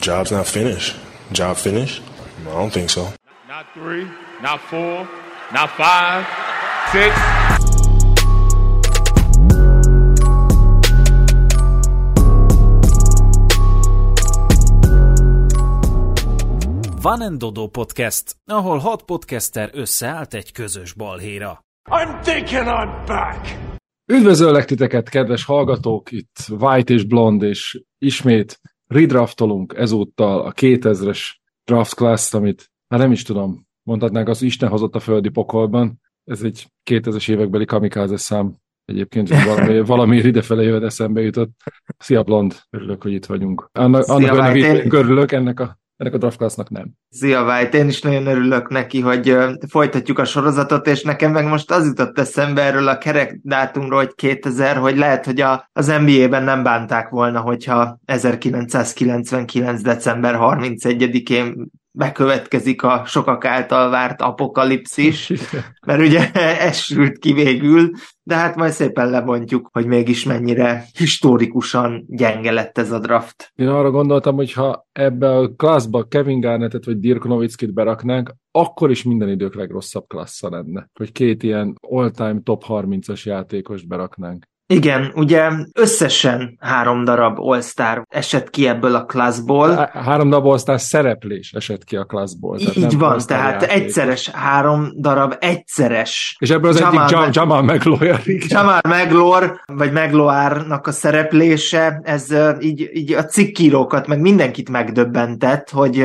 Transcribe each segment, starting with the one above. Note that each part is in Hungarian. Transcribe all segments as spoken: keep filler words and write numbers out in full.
job's not finished. Job finished? I don't think so. Not three, not four, not five, six. Van and Dodo Podcast, ahol hat podcaster összeállt egy közös balhéra. I'm thinking I'm back! Üdvözöllek titeket, kedves hallgatók! Itt White és Blond, és ismét redraftolunk ezúttal a kétezres draft class-t, amit már nem is tudom, mondhatnánk, az Isten hozott a földi pokolban. Ez egy kétezres évekbeli kamikáze szám. Egyébként valami, valami idefele jövet eszembe jutott. Szia Blond, örülök, hogy itt vagyunk. Annak, annak önnek örülök, ennek a Ennek a draft classnak nem. Szia White, én is nagyon örülök neki, hogy uh, folytatjuk a sorozatot, és nekem meg most az jutott eszembe erről a kerek dátumról, hogy kétezer, hogy lehet, hogy a, az en bé á-ben nem bánták volna, hogyha ezerkilencszázkilencvenkilenc. december harmincegyedikén bekövetkezik a sokak által várt apokalipszis, mert ugye ez sült ki végül, de hát majd szépen lebontjuk, hogy mégis mennyire historikusan gyenge lett ez a draft. Én arra gondoltam, hogy ha ebbe a klasszba Kevin Garnettet vagy Dirk Nowitzkit beraknánk, akkor is minden idők legrosszabb klassza lenne, hogy két ilyen all-time top harmincas játékost beraknánk. Igen, ugye összesen három darab All-Star esett ki ebből a klasszból. Három darab All-Star szereplés esett ki a klasszból. Így nem van, tehát játékos. Egyszeres három darab egyszeres. És ebből az Jamal egyik Jam- Jamal Magloire. Jamal Magloire, vagy Magloire-nak a szereplése, ez így, így a cikkírókat, meg mindenkit megdöbbentett, hogy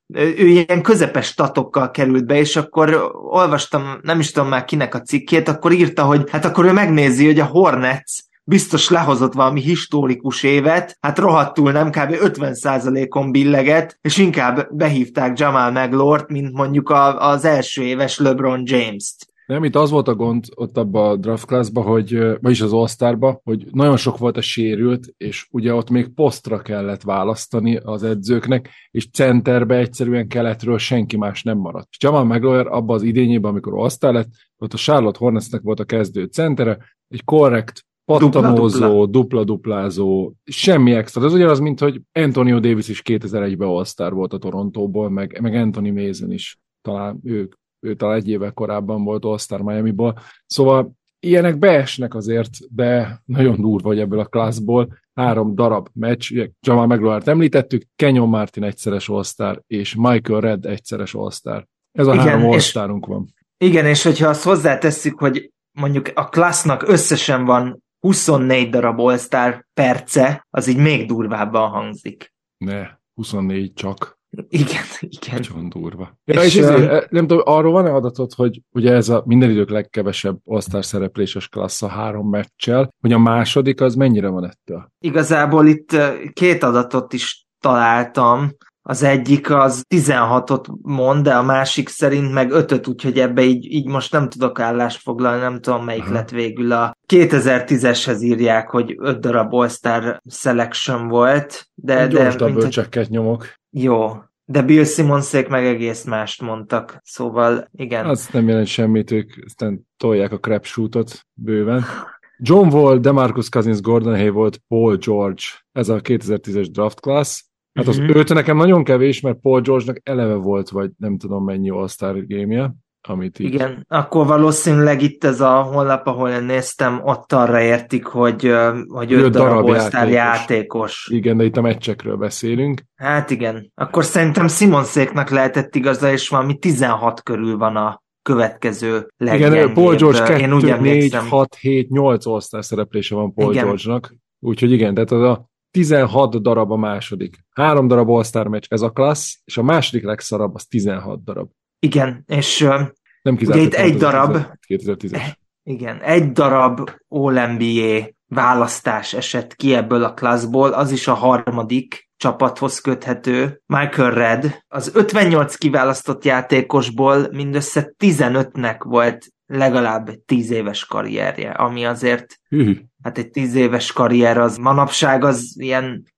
ő ilyen közepes statokkal került be, és akkor olvastam, nem is tudom már kinek a cikkét, akkor írta, hogy hát akkor ő megnézi, hogy a Hornets biztos lehozott valami historikus évet, hát rohadtul nem, kb. ötven százalékon billeget, és inkább behívták Jamal Magloire-t, mint mondjuk a, az első éves LeBron James-t. Nem, itt az volt a gond ott abban a draft classban, hogy, vagyis az All-Starban, hogy nagyon sok volt a sérült, és ugye ott még posztra kellett választani az edzőknek, és centerbe egyszerűen keletről senki más nem maradt. És Jamal Magloire abban az idényében, amikor All-Star lett, ott a Charlotte Hornetsnek volt a kezdő centere, egy korrekt, pattanózó, dupla-duplázó, semmi extra. Ez ugyanaz, mint hogy Antonio Davis is kétezer-egyben All-Star volt a Torontóból, meg, meg Anthony Mason is, talán ők, ő talán egy évvel korábban volt All-Star Miamiból. Szóval ilyenek beesnek azért, de nagyon durva, hogy ebből a klasszból három darab meccs, ugye Jamal Magloire-t említettük, Kenyon Martin egyszeres All-Star, és Michael Redd egyszeres All-Star. Ez a igen, három All-Starunk van. Igen, és hogyha azt hozzátesszük, hogy mondjuk a klassznak összesen van huszonnégy darab All-Star perce, az így még durvábban hangzik. Ne, huszonnégy csak. Igen, igen. Nagyon durva. Ja, és és ezért, nem tudom, arról van-e adatot, hogy ugye ez a minden idők legkevesebb All-Star szerepléses klassz a három meccsel, hogy a második az mennyire van ettől? Igazából itt két adatot is találtam. Az egyik az tizenhatot mond, de a másik szerint meg ötöt, úgyhogy ebbe így, így most nem tudok állást foglalni, nem tudom melyik uh-huh. lett végül. A kétezer-tízeshez írják, hogy öt darab All-Star selection volt. De, gyors de double checket nyomok. Jó, de Bill Simonsék meg egész mást mondtak, szóval igen. Az nem jelent semmit, ők aztán tolják a crapshootot bőven. John Wall, DeMarcus Cousins, Gordon Hayward, Paul George, ez a kétezer-tízes draft class. Hát az uh-huh. öt nekem nagyon kevés, mert Paul George-nak eleve volt, vagy nem tudom mennyi All-Star game-je, amit így... Igen, akkor valószínűleg itt ez a honlap, ahol én néztem, ott arra értik, hogy, hogy öt darab All-Star játékos. játékos. Igen, de itt a meccsekről beszélünk. Hát igen, akkor szerintem Simonséknak lehetett igaza, és valami tizenhat körül van a következő leggyengébb. Igen, Paul George kettő, négy, hat, hét, nyolc All-Star szereplése van Paul igen. George-nak, úgyhogy igen, tehát az a tizenhat darab a második. Három darab All-Star meccs, ez a klassz, és a második legszarabb az tizenhat darab. Igen, és nem ugye itt egy darab, kétezer-tízes. Igen, egy darab All-en bé á választás esett ki ebből a klasszból, az is a harmadik csapathoz köthető. Michael Redd, az ötvennyolc kiválasztott játékosból mindössze tizenötnek volt legalább egy tíz éves karrierje, ami azért, Hű. hát egy tíz éves karrier az manapság az ilyen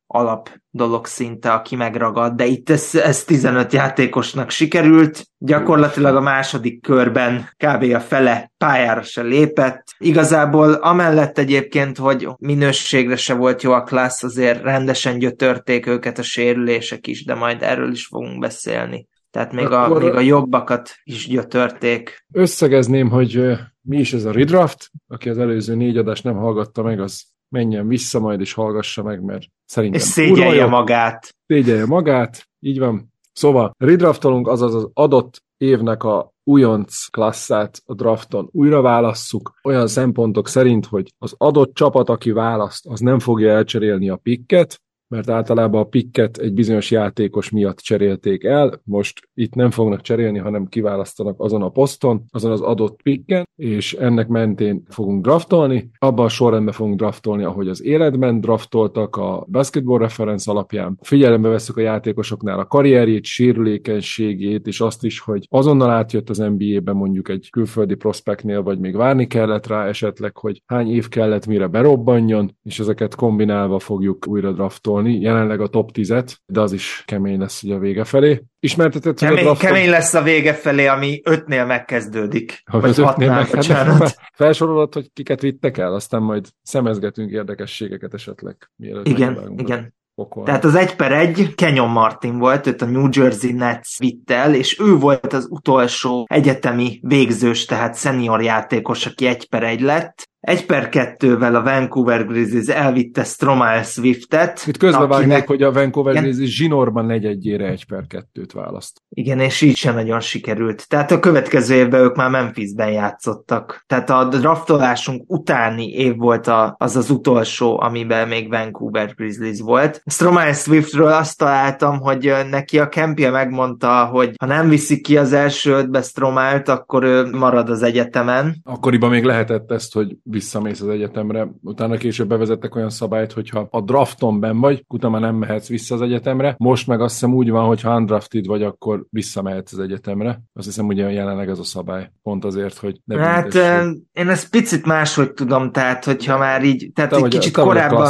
alap dolog szinte, aki megragad, de itt ez, ez tizenöt játékosnak sikerült, gyakorlatilag a második körben kb. A fele pályára se lépett. Igazából amellett egyébként, hogy minőségre se volt jó a Class, azért rendesen gyötörték őket a sérülések is, de majd erről is fogunk beszélni. Tehát még a, még a jobbakat is gyötörték. Összegezném, hogy mi is ez a redraft, aki az előző négy adást nem hallgatta meg, az menjen vissza majd és hallgassa meg, mert szerintem... És szégyelje magát. Szégyelje magát, így van. Szóval redraftolunk, azaz az adott évnek a újonc klasszát a drafton újra válasszuk, olyan szempontok szerint, hogy az adott csapat, aki választ, az nem fogja elcserélni a picket, mert általában a picket egy bizonyos játékos miatt cserélték el, most itt nem fognak cserélni, hanem kiválasztanak azon a poszton, azon az adott picken, és ennek mentén fogunk draftolni. Abban a sorrendben fogunk draftolni, ahogy az életben draftoltak a Basketball Reference alapján. Figyelembe vesszük a játékosoknál a karrierjét, sérülékenységét, és azt is, hogy azonnal átjött az en bé á-ben mondjuk egy külföldi prospektnél, vagy még várni kellett rá esetleg, hogy hány év kellett, mire berobbanjon, és ezeket kombinálva fogjuk újra draftolni. Jelenleg a top tízet, de az is kemény lesz ugye a vége felé. Ismertetett, kemény, a drafton... kemény lesz a vége felé, ami ötnél megkezdődik. Ha vagy ötnél megkezdődik. Felsorolod, hogy kiket vittek el, aztán majd szemezgetünk érdekességeket esetleg. Igen, igen. Pokolni. Tehát az egy per egy Kenyon Martin volt, őt a New Jersey Nets vitt el, és ő volt az utolsó egyetemi végzős, tehát senior játékos, aki egy per egy lett. egy per kettővel a Vancouver Grizzlies elvitte Stromile Swiftet. Itt közbevágnék, akinek... hogy a Vancouver igen. Grizzlies zsinórban negyedjére egy per kettőt választ. Igen, és így sem nagyon sikerült. Tehát a következő évben ők már Memphisben játszottak. Tehát a draftolásunk utáni év volt a, az az utolsó, amiben még Vancouver Grizzlies volt. Stromile Swiftről azt találtam, hogy neki a campje megmondta, hogy ha nem viszik ki az első ötbe Stromile-t, akkor ő marad az egyetemen. Akkoriban még lehetett ezt, hogy visszamész az egyetemre. Utána később bevezettek olyan szabályt, hogyha a drafton benn vagy, utána nem mehetsz vissza az egyetemre. Most meg azt hiszem úgy van, hogy ha undrafted vagy, akkor visszamehetsz az egyetemre. Azt hiszem ugye jelenleg ez a szabály. Pont azért, hogy ne hát büntessék. Én ezt picit máshogy tudom, tehát hogyha már így, tehát te egy vagy, kicsit te korábban,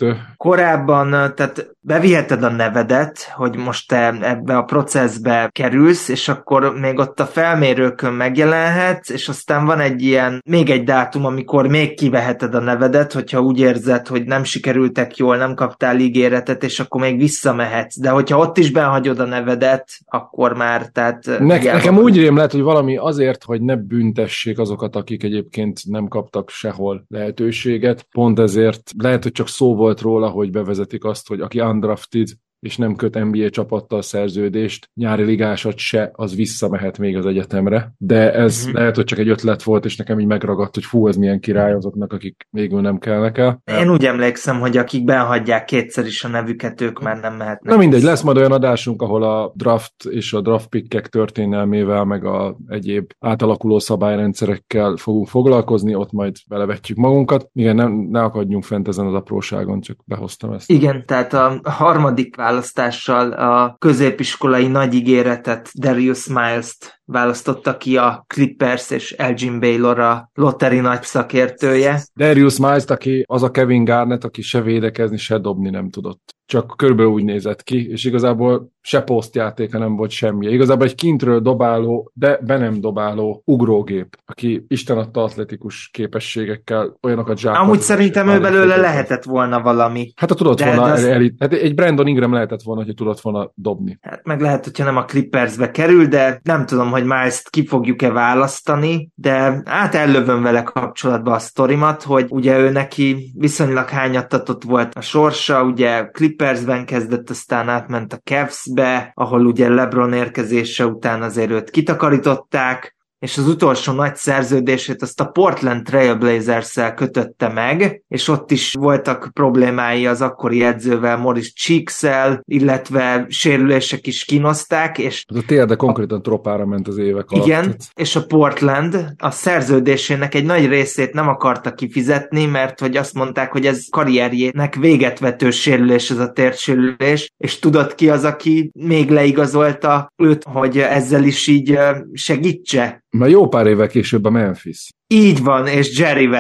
korábban, tehát beviheted a nevedet, hogy most te ebbe a processzbe kerülsz, és akkor még ott a felmérőkön megjelenhetsz, és aztán van egy ilyen, még egy dátum, amikor még kiveheted a nevedet, hogyha úgy érzed, hogy nem sikerültek jól, nem kaptál ígéretet, és akkor még visszamehetsz. De hogyha ott is benhagyod a nevedet, akkor már, tehát... Ne, nekem úgy rém lehet, hogy valami azért, hogy ne büntessék azokat, akik egyébként nem kaptak sehol lehetőséget. Pont ezért lehet, hogy csak szó volt róla, hogy bevezetik azt, hogy aki undrafted, és nem köt en bé á csapattal szerződést, nyári ligásat se, az visszamehet még az egyetemre. De ez uh-huh. lehet, hogy csak egy ötlet volt, és nekem így megragadt, hogy fú, ez milyen király azoknak, akik végül nem kellnek el. Én úgy emlékszem, hogy akik benhagyják kétszer is a nevüket, ők már nem mehetnek. Na mindegy, lesz majd olyan adásunk, ahol a draft és a draft pickek történelmével, meg a egyéb átalakuló szabályrendszerekkel fogunk foglalkozni, ott majd belevetjük magunkat. Igen, nem, ne akadjunk fent ezen az apróságon, csak behoztam ezt. Igen, tehát a harmadik választással a középiskolai nagy ígéretet, Darius Miles-t választotta ki a Clippers, és Elgin Baylor a lottery nagy szakértője. Darius Miles-t, aki az a Kevin Garnett, aki se védekezni, se dobni nem tudott. Csak körülbelül úgy nézett ki, és igazából se posztjátéka nem volt semmi. Igazából egy kintről dobáló, de be nem dobáló ugrógép, aki Isten adta atletikus képességekkel olyanokat zsákolt. Amúgy szerintem ő belőle lehetett volna valami. Hát ha tudott volna, az... elit, hát egy Brandon Ingram lehetett volna, hogy tudott volna dobni. Hát meg lehet, hogyha nem a Clippersbe kerül, de nem tudom, hogy már ezt ki fogjuk-e választani, de át ellövöm vele kapcsolatban a sztorimat, hogy ugye ő neki viszonylag hányattatott volt a sorsa, ugye Clippersben kezdett, aztán átment a Cavsbe, ahol ugye LeBron érkezése után azért őt kitakarították, és az utolsó nagy szerződését azt a Portland Trail Blazers-szel kötötte meg, és ott is voltak problémái az akkori edzővel, Morris Cheeks-el, illetve sérülések is kínozták, és... Az a térde konkrétan tropára ment az évek alatt. Igen, és a Portland a szerződésének egy nagy részét nem akarta kifizetni, mert hogy azt mondták, hogy ez karrierjének véget vető sérülés, ez a térsérülés, és tudod ki az, aki még leigazolta őt, hogy ezzel is így segítse? Már jó pár évvel később a Memphis. Így van, és Jerry West.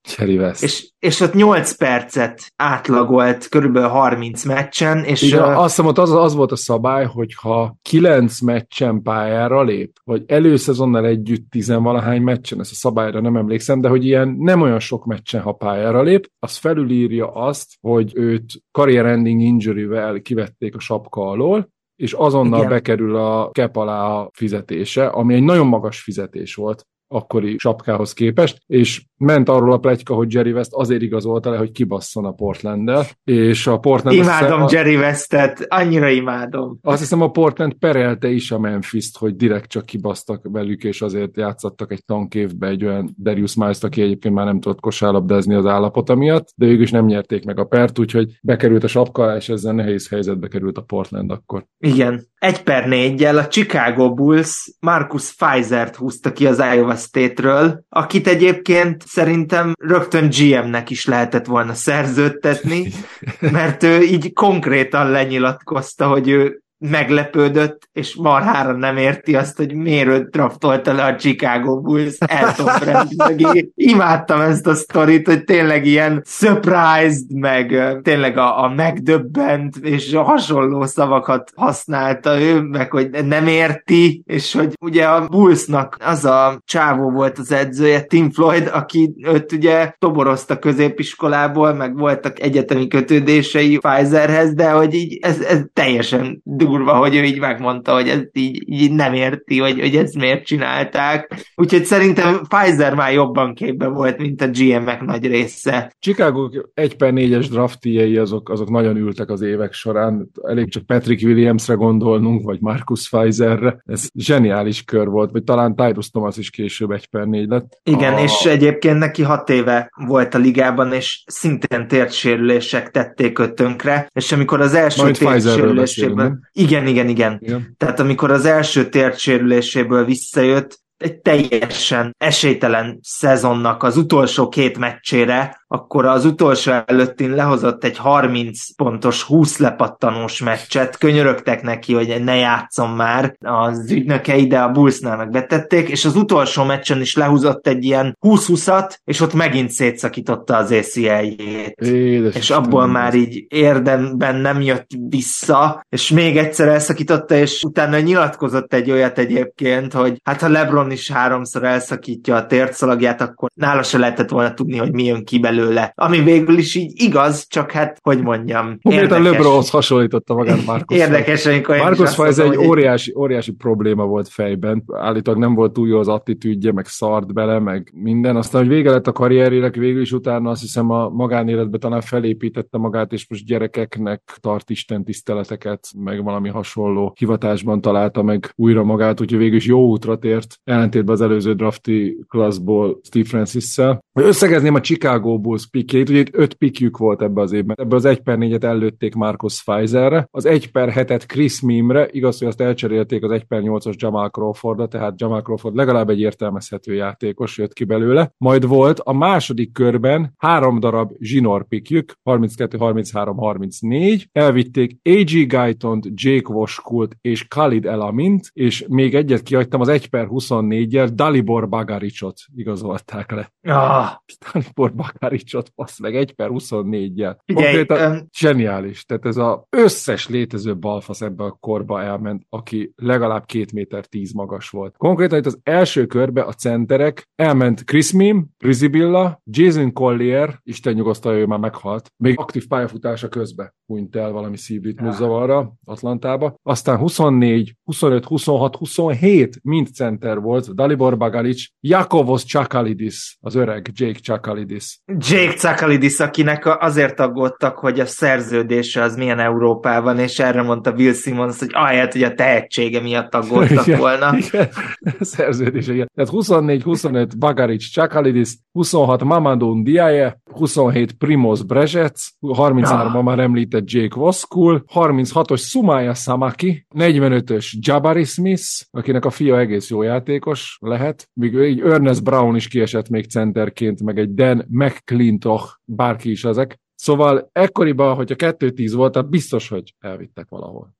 Jerry West. És, és ott nyolc percet átlagolt körülbelül harminc meccsen, és... Igen, uh, azt hiszem, ott az, az volt a szabály, hogy ha kilenc meccsen pályára lép, vagy előszezonnal együtt tizenvalahány meccsen, ezt a szabályra nem emlékszem, de hogy ilyen nem olyan sok meccsen, ha pályára lép, az felülírja azt, hogy őt career-ending injury-vel kivették a sapka alól, és azonnal Igen. bekerül a cap alá a fizetése, ami egy nagyon magas fizetés volt akkori sapkához képest, és ment arról a pletyka, hogy Jerry West azért igazolta le, hogy kibasszon a Portlanddel, és a Portland... Imádom a... Jerry Westet, annyira imádom. Azt hiszem, a Portland perelte is a Memphist, hogy direkt csak kibasztak velük, és azért játszottak egy tankévbe egy olyan Darius Miles-t, aki egyébként már nem tudott kosárlabdázni az állapota miatt, de ők is nem nyerték meg a pert, úgyhogy bekerült a sapka, és ezzel nehéz helyzetbe került a Portland akkor. Igen. Egy per négyel a Chicago Bulls Marcus Pfizert húzta ki az Iowa State-ről, akit egyébként szerintem rögtön gé em-nek is lehetett volna szerződtetni, mert ő így konkrétan lenyilatkozta, hogy ő meglepődött, és marhára nem érti azt, hogy miért őt draftolta le a Chicago Bulls Elton Brand mögé. Imádtam ezt a sztorit, hogy tényleg ilyen surprised, meg tényleg a, a megdöbbent, és a hasonló szavakat használta ő, meg hogy nem érti, és hogy ugye a Bullsnak az a csávó volt az edzője, Tim Floyd, aki őt ugye toborozta középiskolából, meg voltak egyetemi kötődései Pfizerhez, de hogy így ez, ez teljesen durva, hogy ő így megmondta, hogy ez így, így nem érti, hogy, hogy ezt miért csinálták. Úgyhogy szerintem Pfizer már jobban képbe volt, mint a gé em-ek nagy része. Chicago egy per négyes draftijei azok, azok nagyon ültek az évek során. Elég csak Patrick Williamsre gondolnunk, vagy Marcus Pfizerre. Ez zseniális kör volt, vagy talán Tyrus Thomas is később egy per négy lett. Igen, a... és egyébként neki hat éve volt a ligában, és szintén térdsérülések tették őt tönkre, és amikor az első térdsérülésében... Igen, igen, igen, igen. Tehát amikor az első térdsérüléséből visszajött, egy teljesen esélytelen szezonnak az utolsó két meccsére, akkor az utolsó előttin lehozott egy harminc pontos, húsz lepattanós meccset, könyörögtek neki, hogy ne játszom már az ügynökei, de a Bullsnál megbetették, és az utolsó meccsen is lehúzott egy ilyen húsz-húszat, és ott megint szétszakította az á cé el-jét. Édes és abból már így érdemben nem jött vissza, és még egyszer elszakította, és utána nyilatkozott egy olyat egyébként, hogy hát ha LeBron is háromszor elszakítja a térszalagját, akkor nála se lehetett volna tudni, hogy mi jön ki belőle. Ami végül is így igaz, csak hát, hogy mondjam, érdekes. A LeBronhoz hasonlította magát Marcus. Érdekes, amikor Marcus Pfizer egy óriási, óriási probléma volt fejben. Állítólag nem volt túl jó az attitűdje, meg szart bele, meg minden. Aztán, hogy vége lett a karrierjének, végül is utána azt hiszem a magánéletben talán felépítette magát, és most gyerekeknek tart Isten tiszteleteket, meg valami hasonló hivatásban találta meg újra magát, úgyhogy végül is jó útra tért, ellentétben az előző drafti klasszból Steve Francis-szel. Összegezném a Chicago Bulls pickjét, ugye itt öt pickjük volt ebbe az évben. Ebből az egy per négyet ellőtték Marcus Pfizerre, az egy per hetet Chris Mimre, igaz, hogy azt elcserélték az egy per nyolcas Jamal Crawfordra, tehát Jamal Crawford legalább egy értelmezhető játékos jött ki belőle. Majd volt a második körben három darab zsinór pickjük, harminckettő, harminchárom, harmincnégy, elvitték á gé Guytont, Jake Washkult és Khalid El-Amint, és még egyet kihagytam, az egy per huszonnégyel Dalibor Bagaricot igazolták le. Ah. Dalibor Bagaricot, passz meg, egy per huszonnégyel. Figyelj, Konkrétan um... zseniális. Tehát ez az összes létező balfasz ebbe a korba elment, aki legalább két méter tíz magas volt. Konkrétan itt az első körbe a centerek elment Chris Mim, Rizibilla, Jason Collier, Isten nyugosztalja, ő már meghalt, még aktív pályafutása közben hunyt el valami szívritmuszavarra Atlantába. Aztán huszonnégy, huszonöt, huszonhat, huszonhét mind center volt, Dalibor Bagaric, Jakovos Csakalidis, az öreg Jake Csakalidis. Jake Csakalidis, akinek azért aggódtak, hogy a szerződése az milyen Európában, és erre mondta Bill Simmons, hogy ahelyett, hogy a tehetsége miatt aggódtak igen, volna. Igen, szerződése, igen. Tehát huszonnégy, huszonöt Bagaric Csakalidis, huszonhat Mamadou Ndiaye, huszonhét Primoz Brezec, harminchárom ah. már említett Jake Voskul, harminchatos Sumaya Samaki, negyvenötös Jabari Smith, akinek a fia egész jó játékos lehet, míg így Ernest Brown is kiesett még centerként, meg egy Dan McClintock, bárki is ezek. Szóval ekkoriban, hogyha kettő tíz volt, biztos, hogy elvittek valahol.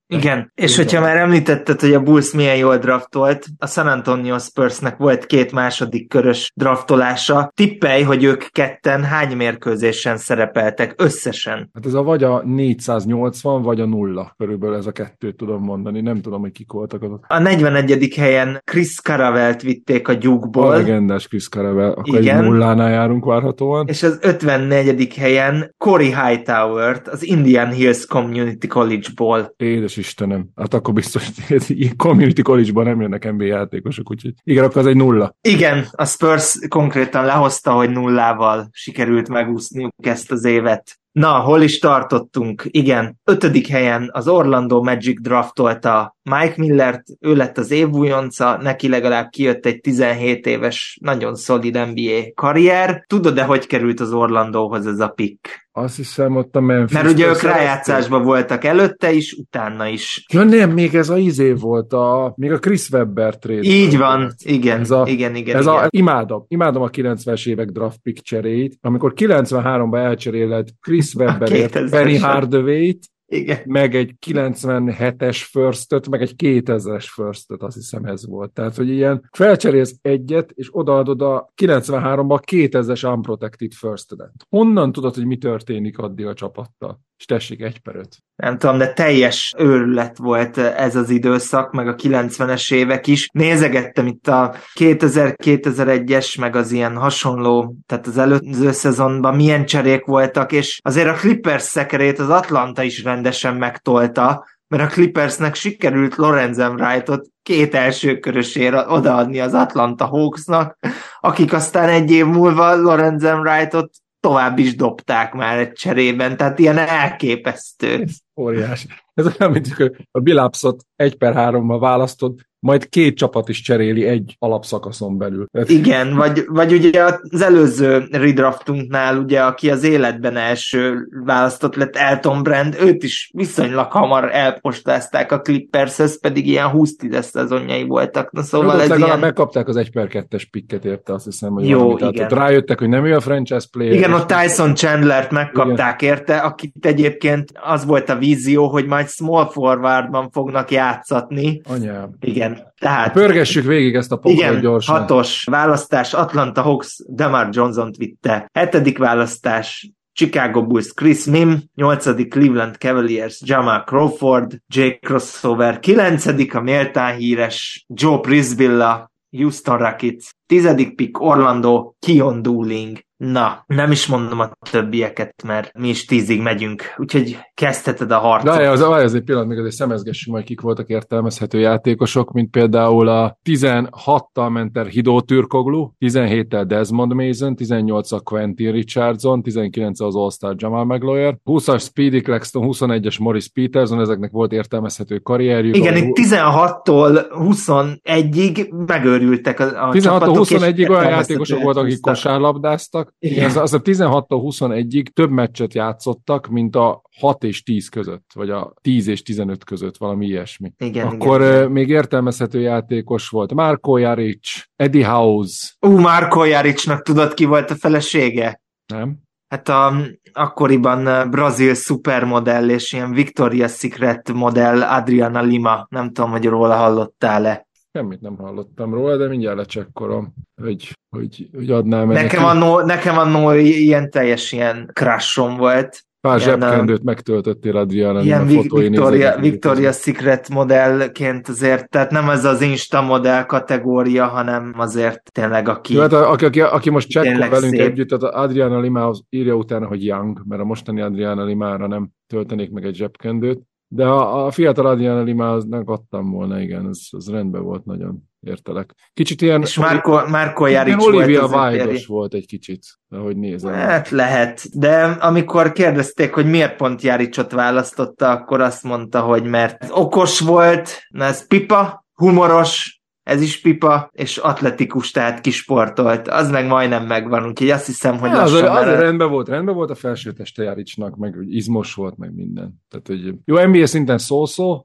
Igen, és hogyha már említetted, hogy a Bulls milyen jól draftolt, a San Antonio Spursnek volt két második körös draftolása. Tippelj, hogy ők ketten hány mérkőzésen szerepeltek összesen? Hát ez a vagy a négyszáznyolcvan, vagy a nulla. Körülbelül ez a kettőt tudom mondani. Nem tudom, hogy kik voltak azok. A negyvenegyedik helyen Chris Caravelt vitték a Duke-ból. A legendás Chris Caravel. Akkor Igen. egy nullánál járunk várhatóan. És az ötvennegyedik helyen Corey Hightower-t az Indian Hills Community College-ból. Édes Istenem. Hát akkor biztos, hogy Community College-ban nem jönnek en bé á játékosok, úgyhogy igen, akkor az egy nulla. Igen, a Spurs konkrétan lehozta, hogy nullával sikerült megúszniuk ezt az évet. Na, hol is tartottunk? Igen, ötödik helyen az Orlando Magic draftolta Mike Millert, ő lett az év újonca, neki legalább kijött egy tizenhét éves, nagyon szolid en bé á karrier. Tudod-e, hogy került az Orlandóhoz ez a pick? Azt hiszem ott a Memphis. Mert ugye ők rájátszásban voltak előtte is, utána is. Ja nem, még ez a izé volt, a, még a Chris Webber trade. Így van, igen, ez a, igen, igen. Ez igen. A, imádom, imádom a kilencvenes évek draft pick cseréit, amikor kilencvenháromban elcseréled Chris Webberért Penny Hardaway-t, igen. meg egy kilencvenhetes firstöt, meg egy kétezres firstöt, azt hiszem ez volt. Tehát, hogy ilyen felcserélsz egyet, és odaadod a kilencvenháromban a kétezres unprotected firstödet. Honnan tudod, hogy mi történik addig a csapattal? És tessék, egy per öt. Nem tudom, de teljes őrület volt ez az időszak, meg a kilencvenes évek is. Nézegettem itt a kétezer-kétezer-egyes, meg az ilyen hasonló, tehát az előző szezonban milyen cserék voltak, és azért a Clippers szekerét az Atlanta is rendesen megtolta, mert a Clippersnek sikerült Lorenzen Wrightot két első körösére odaadni az Atlanta Hawksnak, akik aztán egy év múlva Lorenzen Wrightot tovább is dobták már egy cserében, tehát ilyen elképesztő. Óriási. Ez olyan, mint a Bilapsot egy per hárommal választod, majd két csapat is cseréli egy alapszakaszon belül. Igen, vagy, vagy ugye az előző redraftunknál, ugye, aki az életben első választott lett, Elton Brand, őt is viszonylag hamar elpostázták a Clippershez, pedig ilyen húsz-tíz szezonjai voltak. Na, szóval ez legalább ilyen... megkapták az egy per kettes pikket érte, azt hiszem, hogy jó, valami. igen. Tehát rájöttek, hogy nem ő a franchise player. Igen, ott Tyson Chandlert megkapták igen. érte, akit egyébként az volt a vízió, hogy majd small forwardban fognak játszatni. Anyám. Igen. Tehát, pörgessük végig ezt a pokrot gyorsan. Hatos választás, Atlanta Hawks DeMar Johnson-t vitte. Hetedik választás, Chicago Bulls Chris Mim, nyolcadik Cleveland Cavaliers Jamal Crawford, Jake Crossover, kilencedik a méltán híres Joe Prisbilla, Houston Rockets, tizedik pick Orlando, Keon Dooling. Na, nem is mondom a többieket, mert mi is tízig megyünk, úgyhogy kezdheted a harcot. De az, az egy pillanat, még azért szemezgessünk majd, kik voltak értelmezhető játékosok, mint például a tizenhattal ment el Hidó Türkoglu, tizenhéttel Desmond Mason, tizennyolccal Quentin Richardson, tizenkilenccel az All-Star Jamal Magloire, húszas Speedy Claxton, huszonegyes Morris Peterson, ezeknek volt értelmezhető karrierjük. Igen, a... itt tizenhattól huszonegyig megőrültek a, a tizenhattól huszonegyig olyan játékosok voltak, akik kosárlabdáztak. Igen. Az, az a tizenhattól huszonegyig több meccset játszottak, mint a hat és tíz között, vagy a tíz és tizenöt között, valami ilyesmi. Igen, Akkor igen, igen. még értelmezhető játékos volt Marko Jaric, Eddie House. Ú, Marko Jaricnak tudod, ki volt a felesége? Nem? Hát a, akkoriban brazil szupermodell és ilyen Victoria's Secret modell Adriana Lima. Nem tudom, hogy róla hallottál-e. Semmit nem hallottam róla, de mindjárt lecsekkolom, hogy, hogy, hogy adnám el nekem. Annó, nekem annó ilyen teljes ilyen crushom volt. Pár zsebkendőt megtöltöttél Adriana ilyen Victoria, Victoria's Secret modellként azért, tehát nem ez az Insta modell kategória, hanem azért tényleg aki... Jó, hát aki, aki, aki most csekkol velünk szép. együtt, tehát Adriana Limához írja utána, hogy Young, mert a mostani Adriana Limára nem töltenék meg egy zsebkendőt. De a, a fiatal Adriana Limának adtam volna, igen, ez, ez rendben volt, nagyon értelek. Kicsit ilyen... És Marko, Marko Jaric volt. Olivia Wilde-os volt egy kicsit, ahogy nézem. Hát lehet, de amikor kérdezték, hogy miért pont Jaricot választotta, akkor azt mondta, hogy mert okos volt, na ez pipa, humoros, ez is pipa, és atletikus, tehát kisportolt. Az meg majdnem megvan, úgyhogy azt hiszem, hogy ja, az, az már... rendben volt, rendben volt a felső teste Jaricnak, meg izmos volt, meg minden. Tehát, hogy jó, en bé á szinten szó-szó,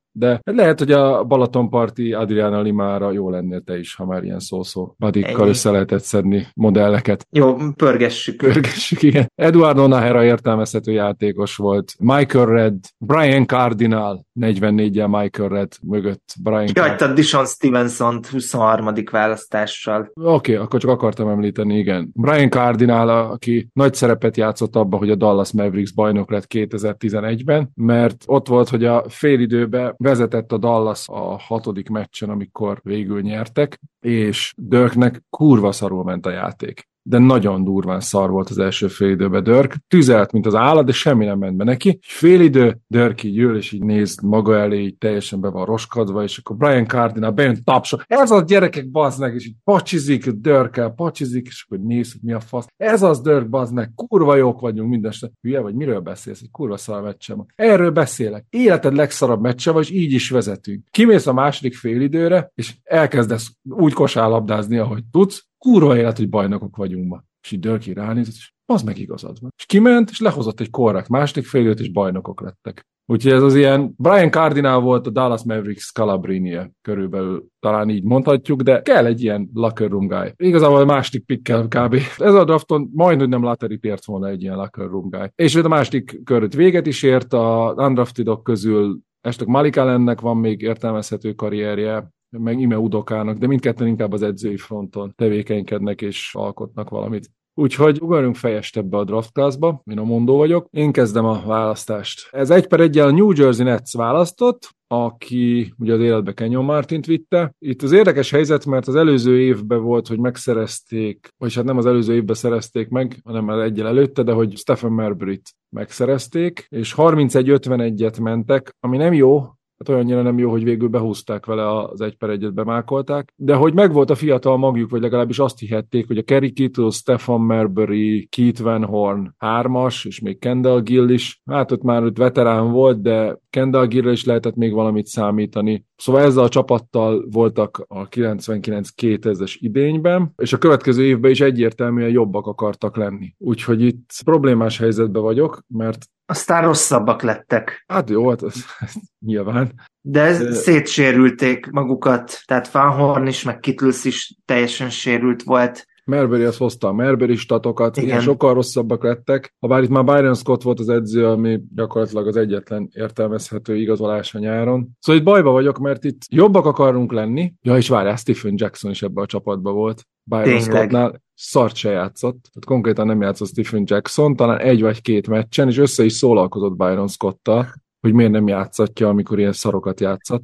De lehet, hogy a Balatonparti Adriana Limára jó lennél te is, ha már ilyen szó-szó badikkal össze lehetett szedni modelleket. Jó, pörgessük. Pörgessük, igen. Eduardo Nahera értelmezhető játékos volt. Michael Redd, Brian Cardinal, negyvennégyel Michael Redd mögött. Brian Kihagytad Dishon Stevenson-t huszonharmadik választással. Oké, okay, akkor csak akartam említeni, igen. Brian Cardinal, aki nagy szerepet játszott abban, hogy a Dallas Mavericks bajnok lett kétezer-tizenegyben, mert ott volt, hogy a félidőben vezetett a Dallas a hatodik meccsen, amikor végül nyertek, és Dirknek kurva szarul ment a játék. De nagyon durván szar volt az első félidőben Dirk. Tüzelt, mint az állat, de semmi nem ment be neki. Félidő, Dirk így ül, és így néz maga elé, így teljesen be van roskadva, és akkor Brian Cardinal bejön tapsol. Ez az, gyerekek, bazd, és így pacsizik Dirkkel, pacsizik, és akkor néz, hogy mi a fasz. Ez az, Dirk, bazd meg, kurva jók vagyunk mindeneste. Hülye vagy, miről beszélsz? Egy kurva szar meccsem. Erről beszélek. Életed legszarabb meccse, és így is vezetünk. Kimész a második félidőre, és elkezdesz úgy kosárlabdázni, ahogy tudsz. Kurva élet, hogy bajnokok vagyunk ma. És így Dirk ránézett, és az meg igazad van. És kiment, és lehozott egy korrekt második félidőt, és bajnokok lettek. Úgyhogy ez az ilyen Brian Cardinal volt a Dallas Mavericks Scalabrine körülbelül, talán így mondhatjuk, de kell egy ilyen locker room guy. Igazából a második pickkel kb. Ez a drafton majdnem nem lottery ért volna egy ilyen locker room guy. És a második köröt véget is ért, a undraftedok közül estek Malik Allennek van még értelmezhető karrierje, meg Ime Udokának, de mindketten inkább az edzői fronton tevékenykednek és alkotnak valamit. Úgyhogy ugorjunk fejest ebbe a draft classba, én a mondó vagyok. Én kezdem a választást. Ez egy per egyel a New Jersey Nets választott, aki ugye az életbe Kenyon Martint vitte. Itt az érdekes helyzet, mert az előző évben volt, hogy megszerezték, vagyis hát nem az előző évben szerezték meg, hanem az egyel előtte, de hogy Stephen Marburyt megszerezték, és harmincegy ötvenegyet mentek, ami nem jó, hát olyannyira nem jó, hogy végül behúzták vele az egy per egyet, bemákolták, de hogy megvolt a fiatal magjuk, vagy legalábbis azt hihették, hogy a Kerry Kittle, Stephen Marbury, Keith Van Horn hármas, és még Kendall Gill is, hát ott már ott veterán volt, de Kendall Gillre is lehetett még valamit számítani. Szóval ezzel a csapattal voltak a kilencvenkilenc kétezres idényben, és a következő évben is egyértelműen jobbak akartak lenni. Úgyhogy itt problémás helyzetben vagyok, mert aztán rosszabbak lettek. Hát jó, hát ez, ez nyilván. De, De szétsérülték magukat, tehát Van Horn is, meg Kittles is teljesen sérült volt. Marbury az hozta a Marbury statokat, igen, igen, sokkal rosszabbak lettek. Habár itt már Byron Scott volt az edző, ami gyakorlatilag az egyetlen értelmezhető igazolás a nyáron. Szóval itt bajba vagyok, mert itt jobbak akarunk lenni. Ja, és várjál, Stephen Jackson is ebben a csapatban volt. Byron Scottnál szart se játszott. Tehát konkrétan nem játszott Stephen Jackson, talán egy vagy két meccsen, és össze is szólalkozott Byron Scottal, hogy miért nem játszatja, amikor ilyen szarokat játszott.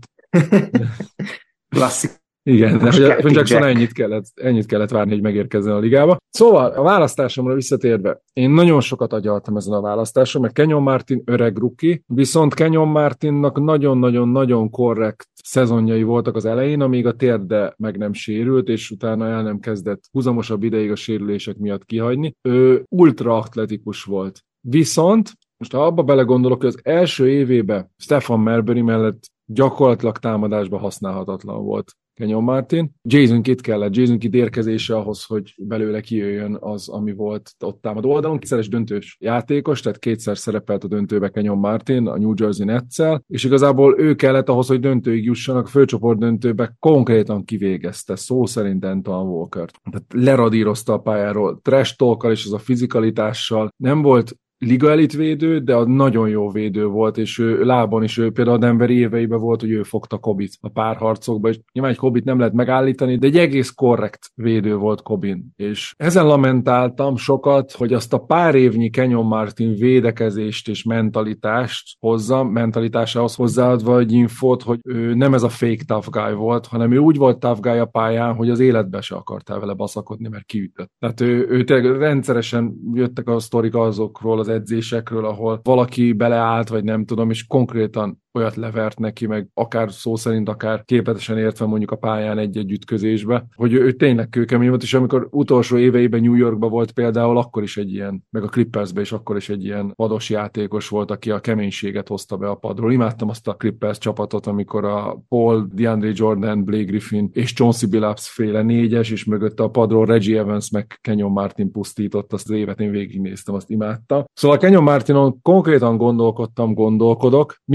Klasszik. Igen, de Stephen Jackson ennyit kellett, ennyit kellett várni, hogy megérkezzen a ligába. Szóval a választásomra visszatérve, én nagyon sokat agyaltam ezen a választáson, mert Kenyon Martin öreg rookie, viszont Kenyon Martinnak nagyon-nagyon-nagyon korrekt szezonjai voltak az elején, amíg a térde meg nem sérült, és utána el nem kezdett húzamosabb ideig a sérülések miatt kihagyni. Ő ultra atletikus volt. Viszont, most ha abba belegondolok, hogy az első évében Stephen Marbury mellett gyakorlatilag támadásban használhatatlan volt Kenyon Martin. Jason Kidd kellett, Jason Kidd érkezése ahhoz, hogy belőle kijöjjön az, ami volt ott támadó oldalon. Kétszeres döntős játékos, tehát kétszer szerepelt a döntőbe Kenyon Martin a New Jersey Netszel, és igazából ő kellett ahhoz, hogy döntőig jussanak, a főcsoport döntőbe konkrétan kivégezte, szó szerint Antoine Walkert. Tehát leradírozta a pályáról, trash talkkal és az a fizikalitással. Nem volt liga elit védő, de a nagyon jó védő volt, és ő lábon is, ő például a Denver éveiben volt, hogy ő fogta Kobit a párharcokba, és nyilván egy Kobit nem lehet megállítani, de egy egész korrekt védő volt Kobin. És ezen lamentáltam sokat, hogy azt a pár évnyi Kenyon Martin védekezést és mentalitást hozza, mentalitásához hozzáadva egy infót, hogy ő nem ez a fake tough guy volt, hanem ő úgy volt tough guy a pályán, hogy az életbe se akartál vele baszakodni, mert kiütött. Tehát ő, ő tényleg rendszeresen jöttek a sztorik azokról az edzésekről, ahol valaki beleállt, vagy nem tudom, és konkrétan olyat levert neki, meg akár szó szerint, akár képletesen értve mondjuk a pályán egy-egy ütközésbe, hogy ő, ő tényleg kőkemény volt, és amikor utolsó éveiben New Yorkban volt például, akkor is egy ilyen, meg a Clippersben is akkor is egy ilyen pados játékos volt, aki a keménységet hozta be a padról. Imádtam azt a Clippers csapatot, amikor a Paul, DeAndre Jordan, Blake Griffin és Chauncey Billups féle négyes, és mögötte a padról Reggie Evans meg Kenyon Martin pusztított, azt az évet én végignéztem, azt imádtam. Szóval Kenyon Martinon konkrétan gondolkodtam, gondolkodok. Még egy sztori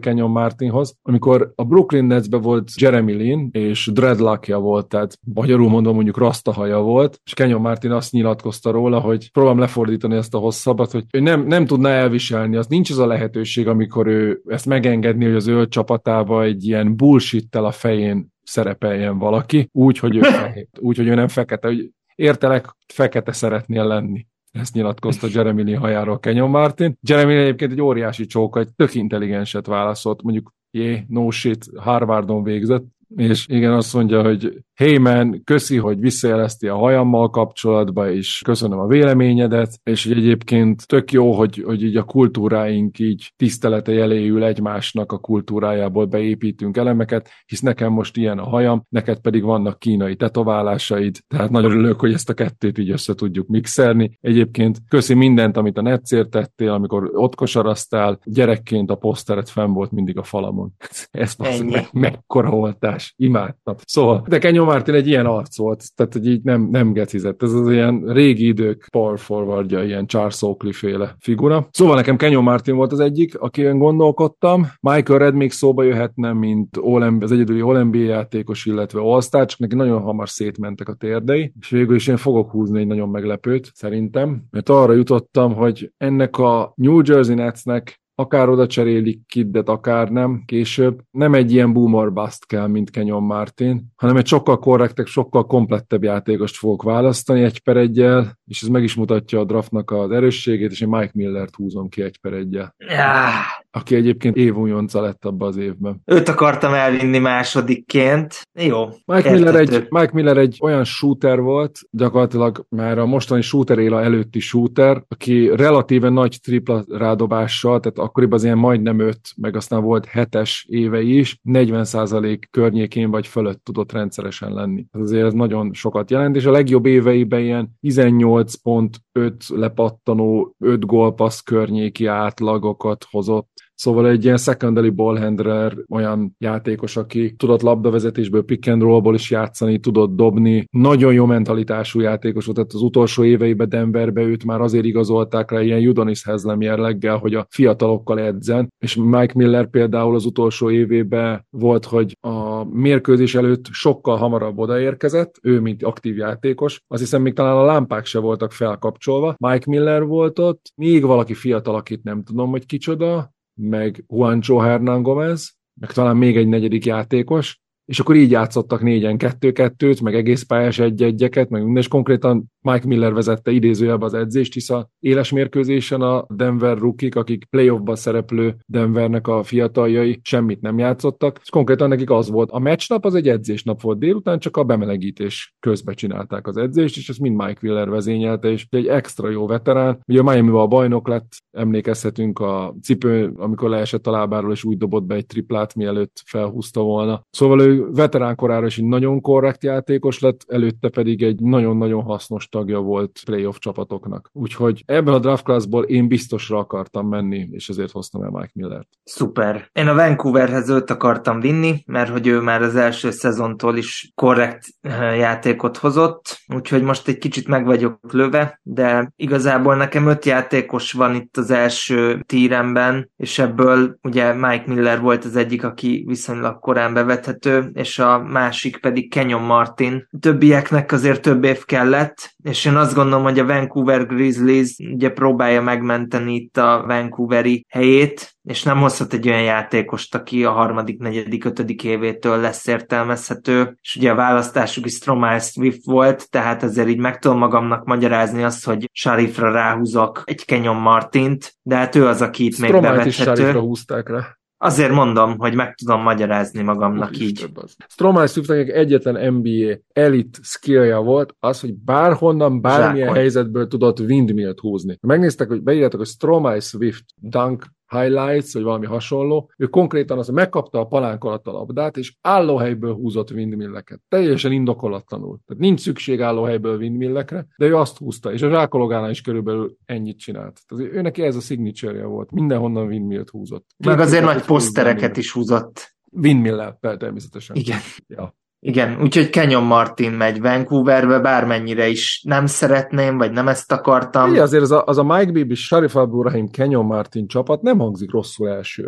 Kenyon Martinhoz, amikor a Brooklyn Netsben volt Jeremy Lin, és dreadlockja volt, tehát magyarul mondom mondjuk rastahaja volt, és Kenyon Martin azt nyilatkozta róla, hogy próbálom lefordítani ezt a hosszabbat, hogy ő nem, nem tudná elviselni, az nincs az a lehetőség, amikor ő ezt megengedni, hogy az ő csapatába egy ilyen bullshittel a fején szerepeljen valaki, úgy, hogy ő fehér, úgy, hogy ő nem fekete, hogy értelek, fekete szeretnél lenni. Ezt nyilatkozta Jeremy Lin hajáról Kenyon Martin. Jeremy Lin egyébként egy óriási csóka, egy tök intelligenset válaszolt, mondjuk jé, no shit, Harvardon végzett, és igen, azt mondja, hogy hey man, köszi, hogy visszajelezti a hajammal kapcsolatban, és köszönöm a véleményedet, és hogy egyébként tök jó, hogy, hogy így a kultúráink így tisztelete jeléül egymásnak a kultúrájából beépítünk elemeket, hisz nekem most ilyen a hajam, neked pedig vannak kínai tetoválásaid, tehát nagyon örülök, hogy ezt a kettőt így össze tudjuk mixelni. Egyébként köszi mindent, amit a Netsért tettél, amikor ott kosaraztál, gyerekként a poszteret fenn volt mindig a falamon. Ez me- mekkora oltás, imádtam. Szóval, de Kenyon Martin egy ilyen arc volt, tehát hogy így nem, nem gecizett. Ez az ilyen régi idők power forwardja, ilyen Charles Oakley-féle figura. Szóval nekem Kenyon Martin volt az egyik, akiben gondolkodtam. Michael Redd még szóba jöhetne, mint az egyedüli All-en bé á játékos, illetve All-Star, csak neki nagyon hamar szétmentek a térdei, és végül is én fogok húzni egy nagyon meglepőt, szerintem, mert arra jutottam, hogy ennek a New Jersey Netsnek akár oda cserélik Kiddet, akár nem, később. Nem egy ilyen boomer bust kell, mint Kenyon Martin, hanem egy sokkal korrektebb, sokkal komplettebb játékost fogok választani egy per egyel, és ez meg is mutatja a draftnak az erősségét, és én Mike Millert húzom ki egy per egyel. Yeah. Aki egyébként évújonca lett abban az évben. Őt akartam elvinni másodikként. Jó. Mike Miller, egy, Mike Miller egy olyan shooter volt, gyakorlatilag már a mostani shooter éla előtti shooter, aki relatíve nagy tripla rádobással, tehát akkoriban az ilyen majdnem öt, meg aztán volt hetes évei is, negyven százalék környékén vagy fölött tudott rendszeresen lenni. Ez azért ez nagyon sokat jelent, és a legjobb éveiben ilyen tizennyolc pont öt lepattanó, öt gólpassz környéki átlagokat hozott. Szóval egy ilyen secondary ballhandler, olyan játékos, aki tudott labdavezetésből, pick and rollból is játszani, tudott dobni. Nagyon jó mentalitású játékos volt, tehát az utolsó éveiben Denverbe őt már azért igazolták rá ilyen Udonis Haslem jelleggel, hogy a fiatalokkal edzen, és Mike Miller például az utolsó évében volt, hogy a mérkőzés előtt sokkal hamarabb odaérkezett, ő mint aktív játékos. Azt hiszem, még talán a lámpák se voltak felkapcsolva. Mike Miller volt ott, még valaki fiatal, akit nem tudom, hogy kicsoda, meg Juancho Hernán Gómez, meg talán még egy negyedik játékos, és akkor így játszottak négyen kettő-kettőt, meg egész pályás egy-egyeket, meg minden, és konkrétan Mike Miller vezette idézőjelbe az edzést, hisz a éles mérkőzésen a Denver rookik, akik playoffban szereplő Denvernek a fiataljai semmit nem játszottak, és konkrétan nekik az volt. A meccsnap az egy edzésnap volt délután, csak a bemelegítés közben csinálták az edzést, és ezt mind Mike Miller vezényelte, és egy extra jó veterán. Ugye a Miami-ban a bajnok lett, emlékezhetünk a cipő, amikor leesett a lábáról, és úgy dobott be egy triplát, mielőtt felhúzta volna. Szóval ő veterán korára is egy nagyon korrekt játékos lett, előtte pedig egy nagyon-nagyon hasznos tagja volt playoff csapatoknak. Úgyhogy ebben a draft classból én biztosra akartam menni, és ezért hoztam el Mike Millert. Szuper. Én a Vancouverhez őt akartam vinni, mert hogy ő már az első szezontól is korrekt játékot hozott, úgyhogy most egy kicsit meg vagyok lőve, de igazából nekem öt játékos van itt az első tíremben, és ebből ugye Mike Miller volt az egyik, aki viszonylag korán bevethető, és a másik pedig Kenyon Martin. Többieknek azért több év kellett, és én azt gondolom, hogy a Vancouver Grizzlies ugye próbálja megmenteni itt a Vancouveri helyét, és nem hozhat egy olyan játékost, aki a harmadik, negyedik, ötödik évétől lesz értelmezhető, és ugye a választásuk is Stromile Swift volt, tehát ezért így meg tudom magamnak magyarázni azt, hogy Sharifra ráhúzok egy Kenyon Martint, de hát ő az, aki itt még bevethető. Is Sharifra húzták rá. Azért mondom, hogy meg tudom magyarázni magamnak Úgy így. Stromile Swiftnek egyetlen en bé á elit skillja volt az, hogy bárhonnan, bármilyen Zsákon. helyzetből tudott windmillt húzni. Megnéztek, hogy beírjátok, hogy Stromile Swift dunk highlights, vagy valami hasonló, ő konkrétan az, megkapta a palánk alatt a labdát, és állóhelyből húzott windmilleket. Teljesen indokolatlanul. Tehát nincs szükség állóhelyből windmillekre, de ő azt húzta, és a zsákologánál is körülbelül ennyit csinált. Tehát ő neki ez a signature-je volt. Mindenhonnan windmillt húzott. Meg Két azért nagy posztereket is húzott. Windmill-el, természetesen. Igen. Ja. Igen, úgyhogy Kenyon Martin megy Vancouverbe, bármennyire is nem szeretném, vagy nem ezt akartam. Igen, azért az a, az a Mike Bibby, Sharif Abdul-Rahim, Kenyon Martin csapat nem hangzik rosszul elsőre.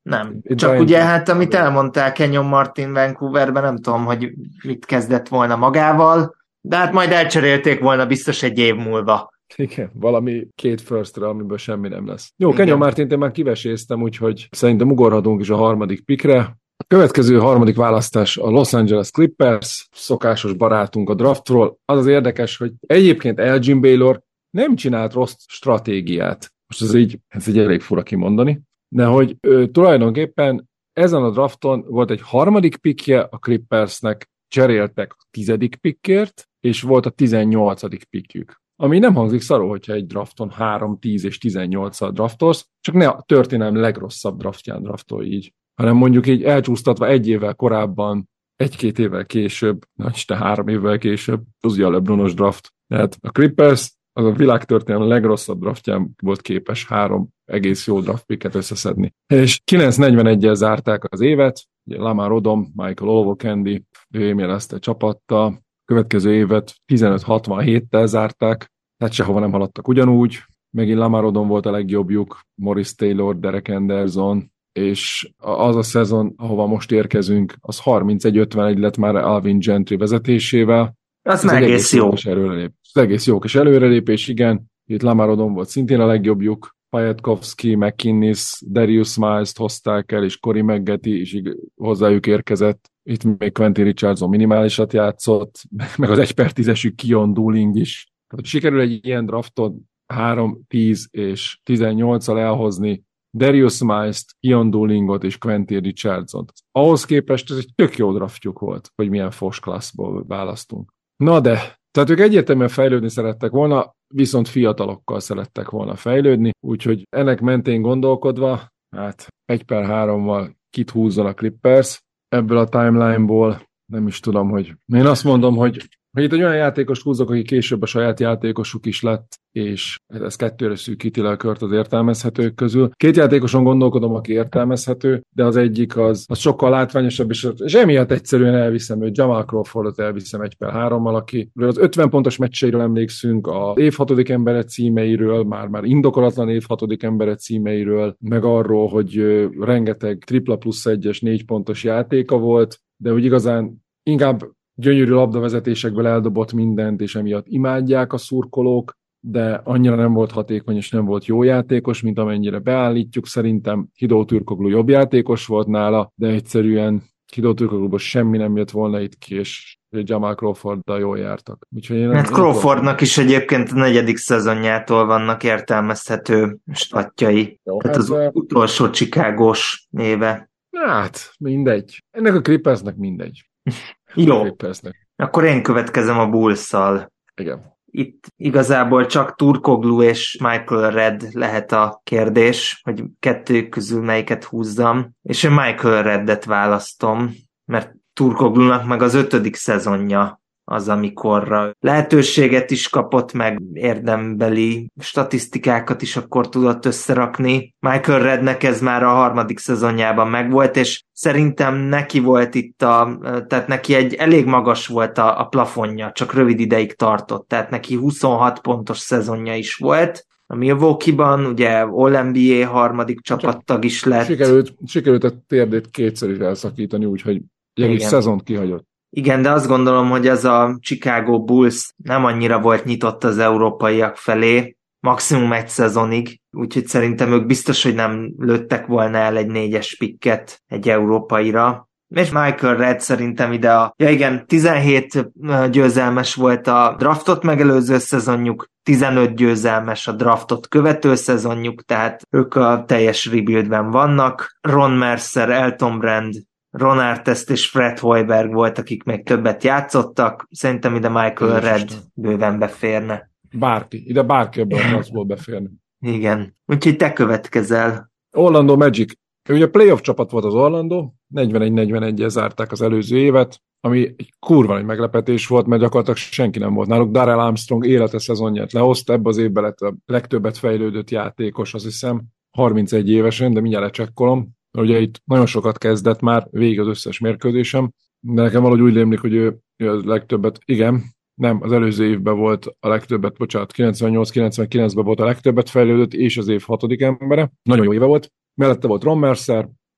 Nem. Itt Csak Bryant- ugye hát, amit elmondtál Kenyon Martin Vancouverben, nem tudom, hogy mit kezdett volna magával, de hát majd elcserélték volna biztos egy év múlva. Igen, valami két firstre, amiből semmi nem lesz. Jó, Igen. Kenyon Martint én már kiveséztem, úgyhogy szerintem ugorhatunk is a harmadik pikre. A következő harmadik választás a Los Angeles Clippers, szokásos barátunk a draftról. Az az érdekes, hogy egyébként Elgin Baylor nem csinált rossz stratégiát. Most ez így, ez így elég fura kimondani, de hogy ő, tulajdonképpen ezen a drafton volt egy harmadik pikje a Clippersnek, cseréltek a tizedik pikkért, és volt a tizennyolcadik pikkjük. Ami nem hangzik szarul, hogyha egy drafton három, tíz és tizennyolccal draftolsz, csak ne a történelem legrosszabb draftján draftolj így, hanem mondjuk így elcsúsztatva egy évvel korábban, egy-két évvel később, na este három évvel később, az ugye a LeBronos draft. Tehát a Clippers az a világtörténelem legrosszabb draftján volt képes három egész jó draft picket összeszedni. És kilenc negyvenegyel zárták az évet, ugye Lamar Odom, Michael Olowokandi, ő émjelezte csapattal, következő évet tizenöt hatvanhéttel zárták, tehát sehova nem haladtak ugyanúgy, megint Lamar Odom volt a legjobbjuk, Morris Taylor, Derek Anderson, és az a szezon, ahova most érkezünk, az harmincegy ötvenegy lett már Alvin Gentry vezetésével. Az már egész jó. Ez egész jó kis előrelépés, igen. Itt Lamar Odom volt szintén a legjobbjuk, Pajetkovski, McInnis, Darius Miles-t hozták el, és Corey Maggette is hozzájuk érkezett. Itt még Quentin Richardson minimálisat játszott, meg az egy per tízesük Keon Dooling is. Tehát sikerül egy ilyen draftot három, tíz és tizennyolccal elhozni, Darius Miles-t, Keon Doolingot és Quentin Richardson-t. Ahhoz képest ez egy tök jó draftjuk volt, hogy milyen fos klasszból választunk. Na de, tehát ők egyértelműen fejlődni szerettek volna, viszont fiatalokkal szerettek volna fejlődni, úgyhogy ennek mentén gondolkodva, hát egy per hárommal kit húzzon a Clippers ebből a timeline-ból, nem is tudom, hogy... Én azt mondom, hogy hogy itt egy olyan játékost húzok, aki később a saját játékosuk is lett, és ez kettőre szűkíti le a kört az értelmezhetők közül. Két játékoson gondolkodom, aki értelmezhető, de az egyik az, az sokkal látványosabb, és, és emiatt egyszerűen elviszem őt, Jamal Crawfordot elviszem egy per hárommal, aki az ötven pontos meccseiről emlékszünk, az év hatodik embere címeiről, már-már indokolatlan év hatodik embere címeiről, meg arról, hogy ö, rengeteg tripla plusz egyes négy pontos játéka volt, de úgy igazán inkább gyönyörű labdavezetésekből eldobott mindent, és emiatt imádják a szurkolók, de annyira nem volt hatékony, és nem volt jó játékos, mint amennyire beállítjuk. Szerintem Hidó Turkoglu jobb játékos volt nála, de egyszerűen Hidó Turkogluból semmi nem jött volna itt ki, és Jamal Crawforddal jól jártak. Úgyhogy én hát Crawfordnak is egyébként a negyedik szezonjától vannak értelmezhető statjai. Jó, Tehát hát, az utolsó Chicagós éve. Hát, mindegy. Ennek a Clippersnek mindegy. Jó, Clippersnek. akkor én következem a Bulls-szal. Igen. Itt igazából csak Turkoglu és Michael Redd lehet a kérdés, hogy kettőjük közül melyiket húzzam, és én Michael Reddet választom, mert Turkoglunak meg az ötödik szezonja az, amikor lehetőséget is kapott, meg érdembeli statisztikákat is akkor tudott összerakni. Michael Reddnek ez már a harmadik szezonjában megvolt, és szerintem neki volt itt a, tehát neki egy elég magas volt a, a plafonja, csak rövid ideig tartott, tehát neki huszonhat pontos szezonja is volt. A Milwaukee-ban ugye All-en bé á harmadik csapattag is lett. Sikerült, sikerült a térdét kétszer is elszakítani, úgyhogy egy egész szezont kihagyott. Igen, de azt gondolom, hogy ez a Chicago Bulls nem annyira volt nyitott az európaiak felé, maximum egy szezonig, úgyhogy szerintem ők biztos, hogy nem lőttek volna el egy négyes pikket egy európaira. És Michael Redd szerintem ide a... Ja igen, tizenhét győzelmes volt a draftot megelőző szezonjuk, tizenöt győzelmes a draftot követő szezonjuk, tehát ők a teljes rebuildben vannak. Ron Mercer, Elton Brand, Ron Artest és Fred Hoiberg volt, akik még többet játszottak. Szerintem ide Michael Redd bőven beférne. Bárki, ide bárki ebben a harcból beférne. Igen. Úgyhogy te következel. Orlando Magic. Ugye playoff csapat volt az Orlando, negyvenegy negyvenegyel zárták az előző évet, ami egy kurva nagy meglepetés volt, mert gyakorlatilag senki nem volt náluk. Darrell Armstrong élete szezonját lehozta, ebbe az évben lett a legtöbbet fejlődött játékos, azt hiszem, harmincegy évesen, de mindjárt lecsekkolom. Ugye itt nagyon sokat kezdett már, végig az összes mérkőzésem, de nekem valahogy úgy rémlik, hogy ő, ő a legtöbbet, igen, nem, az előző évben volt a legtöbbet, bocsánat, kilencvennyolc kilencvenkilencben volt a legtöbbet fejlődött, és az év hatodik embere. Nagyon jó éve volt. Mellette volt Ron Mercer,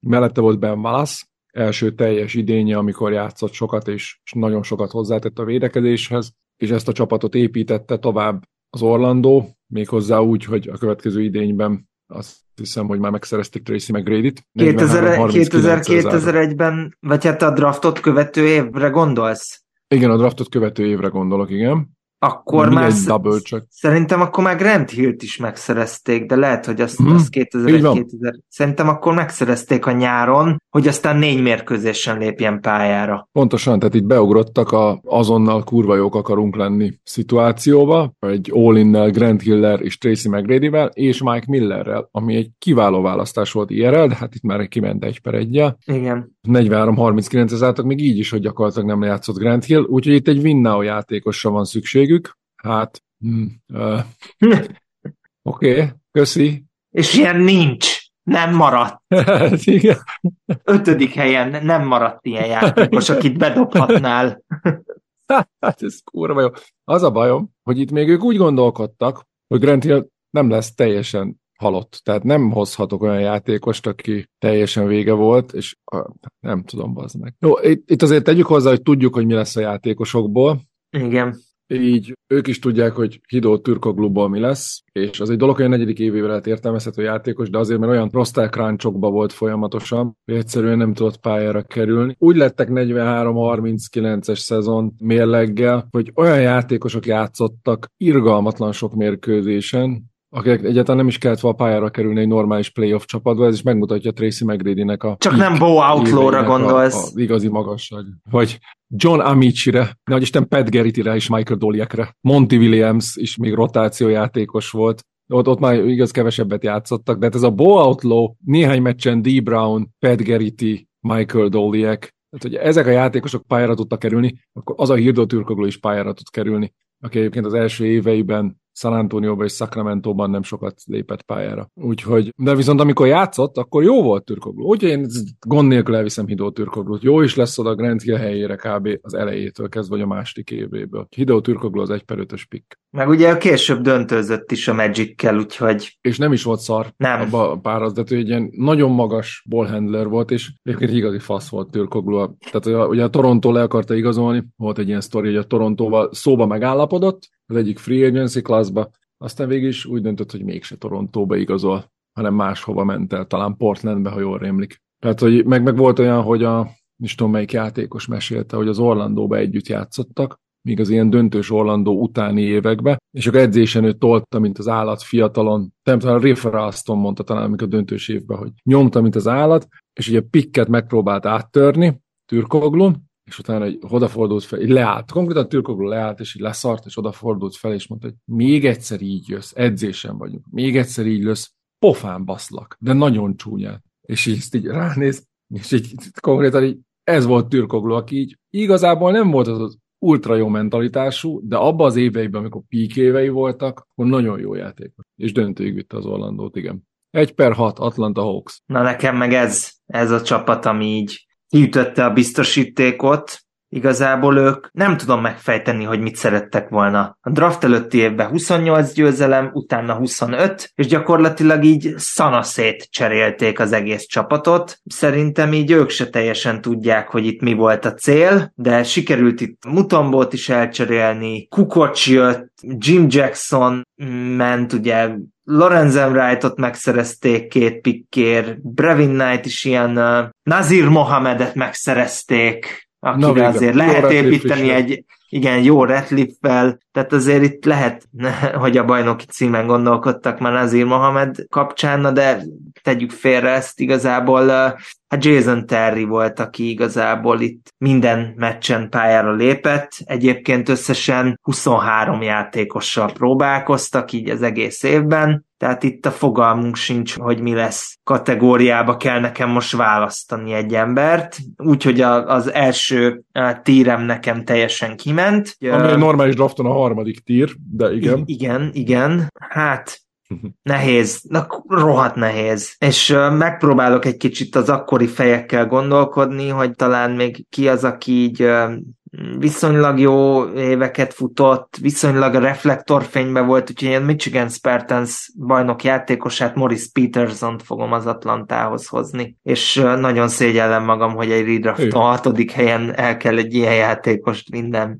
mellette volt Ben Wallace, első teljes idénye, amikor játszott sokat, és, és nagyon sokat hozzátett a védekezéshez, és ezt a csapatot építette tovább az Orlando, méghozzá úgy, hogy a következő idényben azt hiszem, hogy már megszerezték Tracy McGrady-t. kétezer-kétezer-egyben, vagy hát a draftot követő évre gondolsz? Igen, a draftot követő évre gondolok, igen. Akkor nem már egy double csak. Szerintem akkor már Grant Hillt is megszerezték, de lehet, hogy azt, hmm. azt kétezer-egy-kétezer Szerintem akkor megszerezték a nyáron, hogy aztán négy mérkőzésen lépjen pályára. Pontosan, tehát itt beugrottak a azonnal kurva jók akarunk lenni szituációba, egy all-innel Grant Hiller és Tracy McGradyvel, és Mike Millerrel, ami egy kiváló választás volt i er el, de hát itt már kiment egy per egyel. Igen. negyvenhárom harminckilenc álltak, még így is, hogy gyakorlatilag nem játszott Grant Hill, úgyhogy itt egy win-now játékosra van szükségük. Hát, hmm, uh, oké, okay, köszi. És ilyen nincs, nem maradt. Igen. Ötödik helyen nem maradt ilyen játékos, akit bedobhatnál. Hát ez kurva jó. Az a bajom, hogy itt még ők úgy gondolkodtak, hogy Grant Hill nem lesz teljesen halott. Tehát nem hozhatok olyan játékost, aki teljesen vége volt, és uh, nem tudom, bazd meg. Jó, itt, itt azért tegyük hozzá, hogy tudjuk, hogy mi lesz a játékosokból. Igen. Így ők is tudják, hogy Hidó Türkogluból mi lesz, és az egy dolog, hogy a negyedik évével lehet értelmezhető játékos, de azért, mert olyan roster crunchokba volt folyamatosan, hogy egyszerűen nem tudott pályára kerülni. Úgy lettek negyvenhárom harminckilences szezon mérleggel, hogy olyan játékosok játszottak irgalmatlan sok mérkőzésen, akik egyáltalán nem is kellett volna pályára kerülni egy normális playoff csapatba, ez is megmutatja Tracy McGradynek a... Csak nem Bo Outlaw-ra gondolsz. A, a igazi magasság. Vagy John Amici-re, nehogy Isten Pat Garrity-re és Michael Doliakre. Monty Williams is még rotációjátékos volt. Ott, ott már igaz kevesebbet játszottak, de hát ez a Bo Outlaw, néhány meccsen D. Brown, Pat Garrity, Michael Doliak. Tehát, hogy ezek a játékosok pályára tudtak kerülni, akkor az a Hidó Türkoglu is pályára tud kerülni, aki egyébként az első éveiben San Antonióban és Sacramento-ban nem sokat lépett pályára. Úgyhogy, de viszont amikor játszott, akkor jó volt Türkoglu. Úgyhogy én gond nélkül elviszem Hidó Türkoglut. Jó is lesz oda Grant Hill helyére kb. Az elejétől kezdve, vagy a második évéből. Hidó Türkoglu az egy per ötös pick. Meg ugye később döntőzött is a Magic-kel, úgyhogy... És nem is volt szar nem. abba a páraz, de egy ilyen nagyon magas ballhandler volt, és egyébként igazi fasz volt Türkoglu. Tehát ugye a Toronto le akarta igazolni, volt egy ilyen sztori, hogy a Torontóval szóba megállapodott, az egyik free agency classba, aztán végig is úgy döntött, hogy mégse Torontóba igazol, hanem máshova ment el, talán Portlandbe, ha jól rémlik. Tehát, hogy meg, meg volt olyan, hogy a, is tudom melyik játékos mesélte, hogy az Orlandóba együtt játszottak, míg az ilyen döntős Orlandó utáni években, és akkor edzésen ő tolta, mint az állat fiatalon, nem tudom, Riff Ralston mondta talán, amikor a döntős évben, hogy nyomta, mint az állat, és ugye pikket megpróbált áttörni, Türkoglu, és utána egy odafordult fel, így leállt, konkrétan Türkoglu leállt, és így leszart, és odafordult fel, és mondta, hogy még egyszer így jössz, edzésen vagyunk, még egyszer így jössz, pofán baszlak, de nagyon csúnyán. És így ezt így ránéz, és így konkrétan így ez volt Türkoglu, aki így igazából nem volt az az ultra jó mentalitású, de abban az éveiben, amikor peak évei voltak, akkor nagyon jó játékos. És döntőig vitte az Orlandót, igen. egy per hat Atlanta Hawks. Na nekem meg ez, ez a csapat, ami így kiütötte a biztosítékot. Igazából ők nem tudom megfejteni, hogy mit szerettek volna. A draft előtti évben huszonnyolc győzelem, utána huszonöt, és gyakorlatilag így szanaszét cserélték az egész csapatot. Szerintem így ők se teljesen tudják, hogy itt mi volt a cél, de sikerült itt Mutombót is elcserélni, Kukoc jött, Jim Jackson ment, ugye Lorenzen Wrightot megszerezték két pickért, Brevin Knight is ilyen, uh, Nazir Mohamedet megszerezték, akire Na, azért lehet építeni egy igen, jó Ratliff-fel, tehát azért itt lehet, hogy a bajnoki címen gondolkodtak már Nazir Mohamed kapcsán, de tegyük félre ezt igazából. Hát Jason Terry volt, aki igazából itt minden meccsen pályára lépett. Egyébként összesen huszonhárom játékossal próbálkoztak így az egész évben, tehát itt a fogalmunk sincs, hogy mi lesz kategóriába kell nekem most választani egy embert. Úgyhogy az első tírem nekem teljesen kiment. Ami a normális drafton a harmadik tír, de igen. I- igen, igen. Hát nehéz, na, rohadt nehéz. És uh, megpróbálok egy kicsit az akkori fejekkel gondolkodni, hogy talán még ki az, aki így uh, viszonylag jó éveket futott, viszonylag a reflektorfényben volt, úgyhogy én Michigan Spartans bajnok játékosát, Morris Petersont fogom az Atlantához hozni, és nagyon szégyellem magam, hogy egy redrafton hatodik helyen el kell egy ilyen játékost vinnem.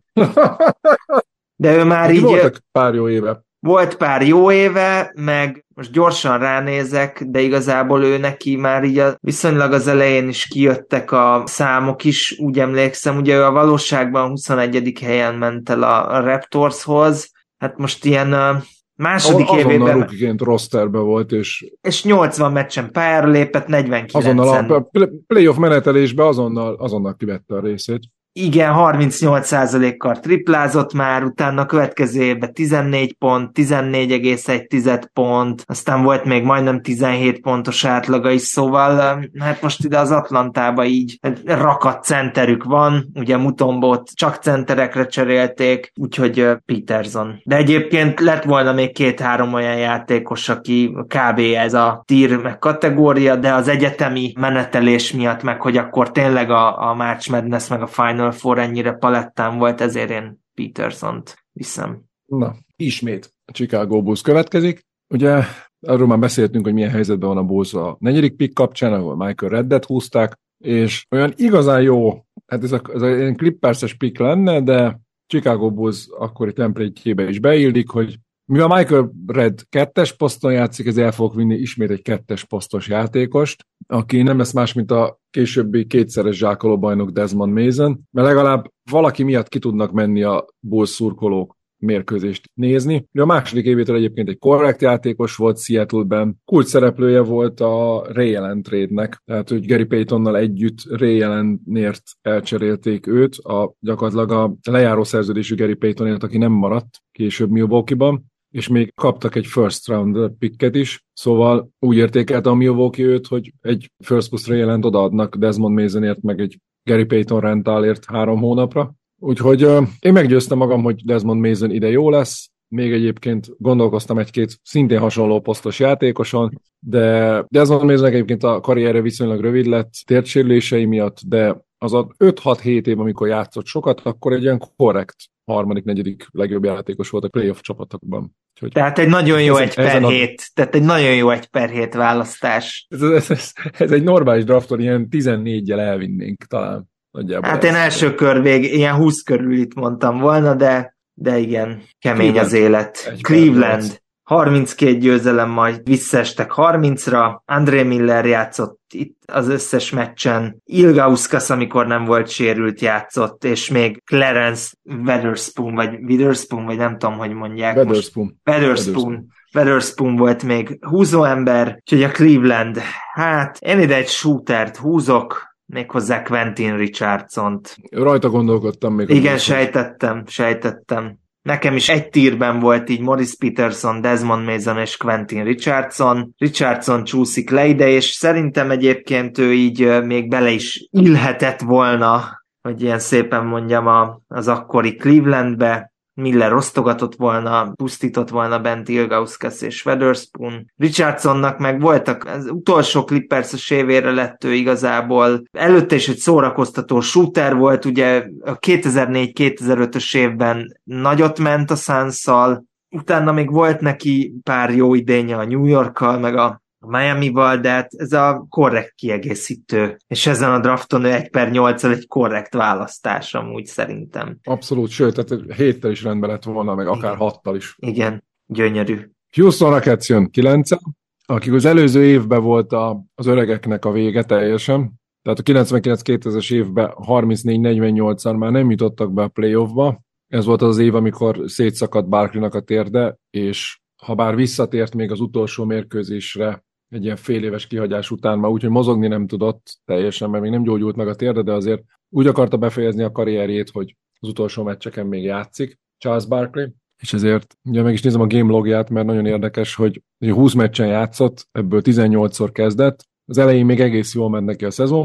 De ő már így... Voltak pár jó éve. Volt pár jó éve, meg most gyorsan ránézek, de igazából ő neki már így a, viszonylag az elején is kijöttek a számok is, úgy emlékszem, ugye ő a valóságban huszonegyedik helyen ment el a, a Raptorshoz, hát most ilyen uh, második azonnal évében... Azonnal rukiként rosterbe volt, és... És nyolcvan meccsen pályára lépett, negyvenkilencen. Azonnal a playoff menetelésbe azonnal, azonnal kivette a részét. Igen, harmincnyolc százalékkal triplázott már, utána a következő évben tizennégy pont, tizennégy egész egy pont, aztán volt még majdnem tizenhét pontos átlaga is, szóval hát most ide az Atlantába így rakat centerük van, ugye Mutombót csak centerekre cserélték, úgyhogy Peterson. De egyébként lett volna még két-három olyan játékos, aki kb. Ez a tier meg kategória, de az egyetemi menetelés miatt meg, hogy akkor tényleg a, a March Madness meg a Final Four ennyire palettán volt, ezért én Petersont viszem. Na, ismét a Chicago Bulls következik. Ugye arról már beszéltünk, hogy milyen helyzetben van a Bulls a negyedik pick kapcsán, ahol Michael Reddet húzták, és olyan igazán jó, hát ez a, ez a Clippers-es pick lenne, de Chicago Bulls akkori templétjébe is beillik, hogy mivel Michael Redd kettes poszton játszik, ezért el fogok vinni ismét egy kettes posztos játékost, aki nem lesz más, mint a későbbi kétszeres zsákoló bajnok Desmond Mason, mert legalább valaki miatt ki tudnak menni a Bulls szurkolók mérkőzést nézni. A második évétől egyébként egy korrekt játékos volt Seattle-ben, kulcs szereplője volt a Ray Allen trade-nek, tehát hogy Gary Paytonnal együtt Ray Allenért elcserélték őt, a, gyakorlatilag a lejáró szerződésű Gary Paytonért, aki nem maradt később Milwaukee-ban, és még kaptak egy first round picket is, szóval úgy értékelte a Milwaukee őt, hogy egy first plus Ray Allent odaadnak Desmond Masonért, meg egy Gary Payton rentálért három hónapra. Úgyhogy uh, én meggyőztem magam, hogy Desmond Mason ide jó lesz, még egyébként gondolkoztam egy-két szintén hasonló posztos játékoson, de Desmond Mason egyébként a karrierje viszonylag rövid lett térdsérülései miatt, de az a öt-hat-hét év, amikor játszott sokat, akkor egy ilyen korrekt harmadik, negyedik legjobb játékos volt a playoff csapatokban. Úgyhogy tehát egy nagyon jó egy per a... hét, tehát egy nagyon jó egy per hét választás. Ez, ez, ez, ez egy normális drafton ilyen tizennégyel elvinnénk talán. Nagyjából hát ez. én első kör vég, ilyen húsz körül itt mondtam volna, de, de igen, kemény Cleveland. Az élet. Egy Cleveland, harminckét győzelem, majd visszaestek harmincra, André Miller játszott itt az összes meccsen, Ilgauskas, amikor nem volt sérült, játszott, és még Clarence Weatherspoon, vagy Witherspoon, vagy nem tudom, hogy mondják Weatherspoon. most. Weatherspoon. Weatherspoon volt még húzóember, úgyhogy a Cleveland, hát én ide egy shootert húzok, méghozzá Quentin Richardsont. Rajta gondolkodtam még. Igen, sejtettem, sejtettem. Nekem is egy tírben volt így Morris Peterson, Desmond Mason és Quentin Richardson. Richardson csúszik le ide, és szerintem egyébként ő így még bele is illhetett volna, hogy ilyen szépen mondjam, a, az akkori Clevelandbe. Miller osztogatott volna, pusztított volna bent Ilgauskas és Weatherspoon. Richardsonnak meg voltak, az utolsó Clippers-es évére lett ő igazából. Előtte is egy szórakoztató shooter volt, ugye a kétezer-négy kétezer-ötös évben nagyot ment a Suns-szal, utána még volt neki pár jó idénye a New Yorkkal, meg a Miami-val, de hát ez a korrekt kiegészítő. És ezen a drafton ő egy per nyolccal egy korrekt választás amúgy szerintem. Abszolút, sőt, tehát héttel is rendben lett volna, meg akár hattal is. Igen, gyönyörű. Houston Rockets jön kilencen, akik az előző évben volt a, az öregeknek a vége teljesen. Tehát a kilencvenkilenc kétezres évben harmincnégy negyvennyolccal már nem jutottak be a playoffba. Ez volt az az év, amikor szétszakadt Barkleynak a térde, és ha bár visszatért még az utolsó mérkőzésre, egy ilyen fél éves kihagyás után már úgy, hogy mozogni nem tudott teljesen, mert még nem gyógyult meg a térde, de azért úgy akarta befejezni a karrierjét, hogy az utolsó meccseken még játszik Charles Barkley, és ezért ugye meg is nézem a game logját, mert nagyon érdekes, hogy húsz meccsen játszott, ebből tizennyolcszor kezdett, az elején még egész jól ment neki a szezonba,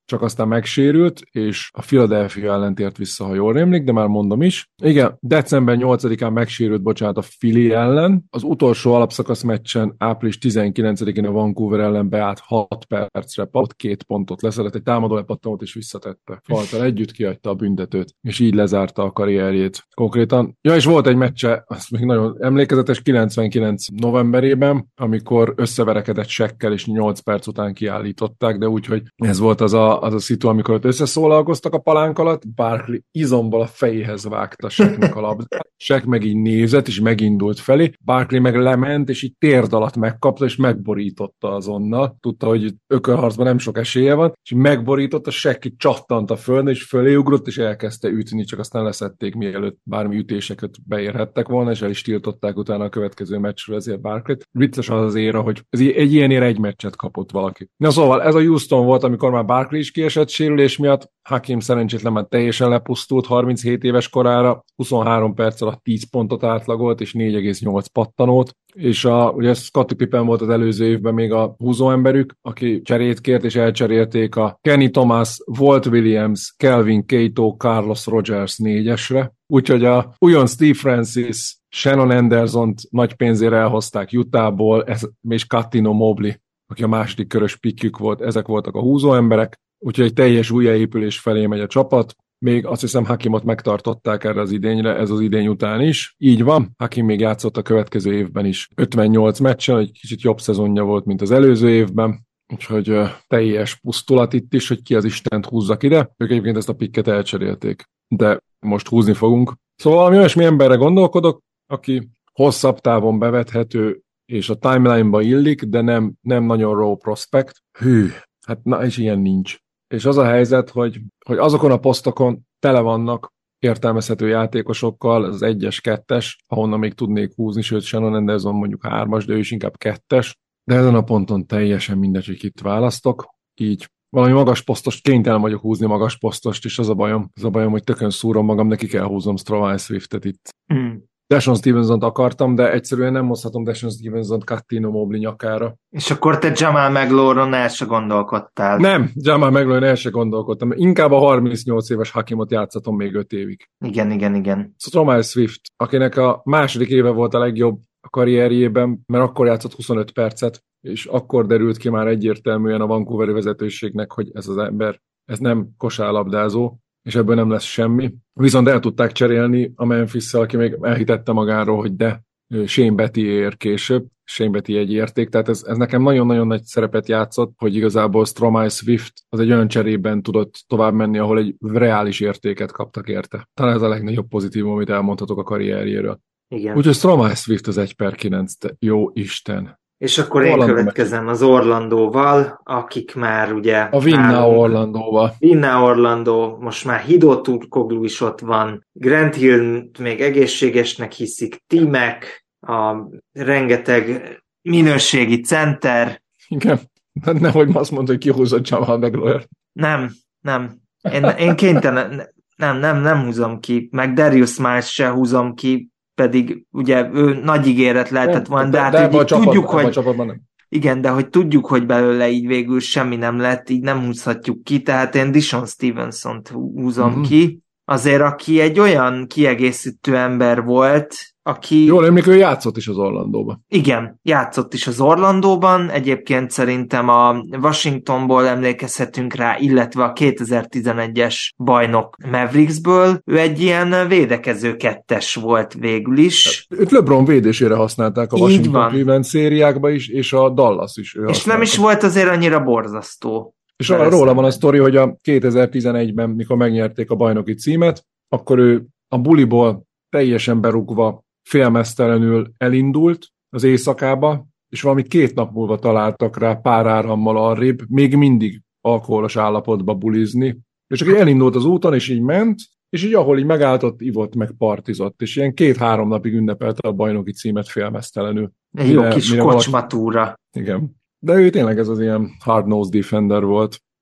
csak aztán megsérült, és a Philadelphia ellen tért vissza, ha jól rémlik, de már mondom is. Igen, december nyolcadikán megsérült, bocsánat, a Philly ellen. Az utolsó alapszakasz meccsen április tizenkilencedikén a Vancouver ellen beállt hat percre, ott két pontot leszedett, egy támadó lepattanót is visszatette. Faltal együtt kiadta a büntetőt, és így lezárta a karrierjét konkrétan. Ja, és volt egy meccse, azt még nagyon emlékezetes, kilencvenkilenc novemberében, amikor összeverekedett Shaqkel, és nyolc perc után kiállították, de úgyhogy ez volt az a, az a szitu, amikor ott összeszólalkoztak a palánk alatt, Barkley izomból a fejéhez vágta Shaqnek a labdát. Shaq meg így nézett, és megindult felé, Barkley meg lement, és így térd alatt megkapta, és megborította azonnal. Tudta, hogy ökölharcban nem sok esélye van, és megborította, Shaq így csattant a földön, és föléugrott, és elkezdte ütni, csak aztán leszették, mielőtt bármi ütéseket beérhettek volna, és el is tiltották utána a következő meccsről ezért Barkleyt. Vicces az az éra, hogy ez egy ilyenért egy meccset kapott valaki. Na szóval ez a Houston volt, amikor már Barkley is kiesett sérülés miatt, Hakim szerencsétlen már teljesen lepusztult harminchét éves korára, huszonhárom perc alatt tíz pontot átlagolt, és négy egész nyolc pattanót, és a, ugye Scottie Pippen volt az előző évben még a húzóemberük, aki cserét kért, és elcserélték a Kenny Thomas, Walt Williams, Kelvin Cato, Carlos Rogers négyesre, úgyhogy a újon Steve Francis, Shannon Andersont nagy pénzére elhozták Utahból, ez, és Cuttino Mobley, aki a második körös pikkjük volt, ezek voltak a húzóemberek, úgyhogy egy teljes újjáépülés felé megy a csapat. Még azt hiszem Hakimot megtartották erre az idényre, ez az idény után is. Így van, Hakim még játszott a következő évben is ötvennyolc meccsen, egy kicsit jobb szezonja volt, mint az előző évben, úgyhogy uh, teljes pusztulat itt is, hogy ki az Istent húzzak ide. Ők egyébként ezt a pikket elcserélték, de most húzni fogunk. Szóval valami olyasmi emberre gondolkodok, aki hosszabb távon bevethető, és a timeline-ba illik, de nem, nem nagyon raw prospect. Hű, hát na, és ilyen nincs. És az a helyzet, hogy, hogy azokon a posztokon tele vannak értelmezhető játékosokkal, az egyes, kettes, ahonnan még tudnék húzni, sőt Shannon Anderson mondjuk hármas, de ő is inkább kettes, de ezen a ponton teljesen mindegy, hogy kit választok, így valami magas posztost, kénytelen vagyok húzni magas posztost, és az a bajom, az a bajom, hogy tökön szúrom magam, neki kell húznom Strawine Swiftet itt. Mm. Deshaun Stevenson-t akartam, de egyszerűen nem hozhatom Deshaun Stevenson-t Cuttino Mobley nyakára. És akkor te Jamal McLaurin el se gondolkodtál. Nem, Jamal McLaurin el se gondolkodtam. Inkább a harmincnyolc éves Hakimot játszatom még öt évig. Igen, igen, igen. Strawine Swift, akinek a második éve volt a legjobb a karrierjében, mert akkor játszott huszonöt percet, és akkor derült ki már egyértelműen a Vancouveri vezetőségnek, hogy ez az ember, ez nem kosárlabdázó, és ebből nem lesz semmi. Viszont el tudták cserélni a Memphis-szel, aki még elhitette magáról, hogy de Shane Battier ér később, Shane Battier egy érték, tehát ez, ez nekem nagyon-nagyon nagy szerepet játszott, hogy igazából Strawine Swift az egy olyan cserében tudott tovább menni, ahol egy reális értéket kaptak érte. Talán ez a legnagyobb pozitívum, amit elmondhatok a karrierjéről. Igen. Úgyhogy Strawine Swift az egy per kilenc, jó Isten. És akkor én Orlando következem az Orlandóval, akik már ugye... A Vinna Orlandóval. Vinna Orlandó, most már Hidó Turkoglu is ott van, Grant Hill még egészségesnek hiszik, T-Mac, a rengeteg minőségi center. Igen, nehogy azt mondod, hogy kihúzott Jamal McLaurin. Nem, nem. Én, én kénytelen, nem, nem, nem húzom ki, meg Darius Miles se húzom ki, pedig ugye ő nagy ígéret lehetett volna, de, de hát de így csapat, tudjuk, hogy igen, de hogy tudjuk, hogy belőle így végül semmi nem lett, így nem húzhatjuk ki, tehát én Deshaun Stevenson-t húzom mm-hmm. ki, azért aki egy olyan kiegészítő ember volt, aki... Jól emlékszem, ő játszott is az Orlandóban. Igen, játszott is az Orlandóban, egyébként szerintem a Washingtonból emlékezhetünk rá, illetve a kétezer-tizenegyes bajnok Mavericksből, ő egy ilyen védekező kettes volt végül is. Hát, őt LeBron védésére használták a Washington Cleveland szériákba is, és a Dallas is. Ő és nem is volt azért annyira borzasztó. És arra róla van a sztori, hogy a kétezer-tizenegyben, mikor megnyerték a bajnoki címet, akkor ő a buliból teljesen berúgva félmeztelenül elindult az éjszakába, és valami két nap múlva találtak rá pár árammal arrébb, még mindig alkoholos állapotba bulizni, és csak elindult az úton, és így ment, és így ahol így megállt, ivott, meg partizott, és ilyen két-három napig ünnepelte a bajnoki címet félmeztelenül. Egy jó kis kocsmatúra. Igen. De ő tényleg ez az ilyen hard-nosed defender volt.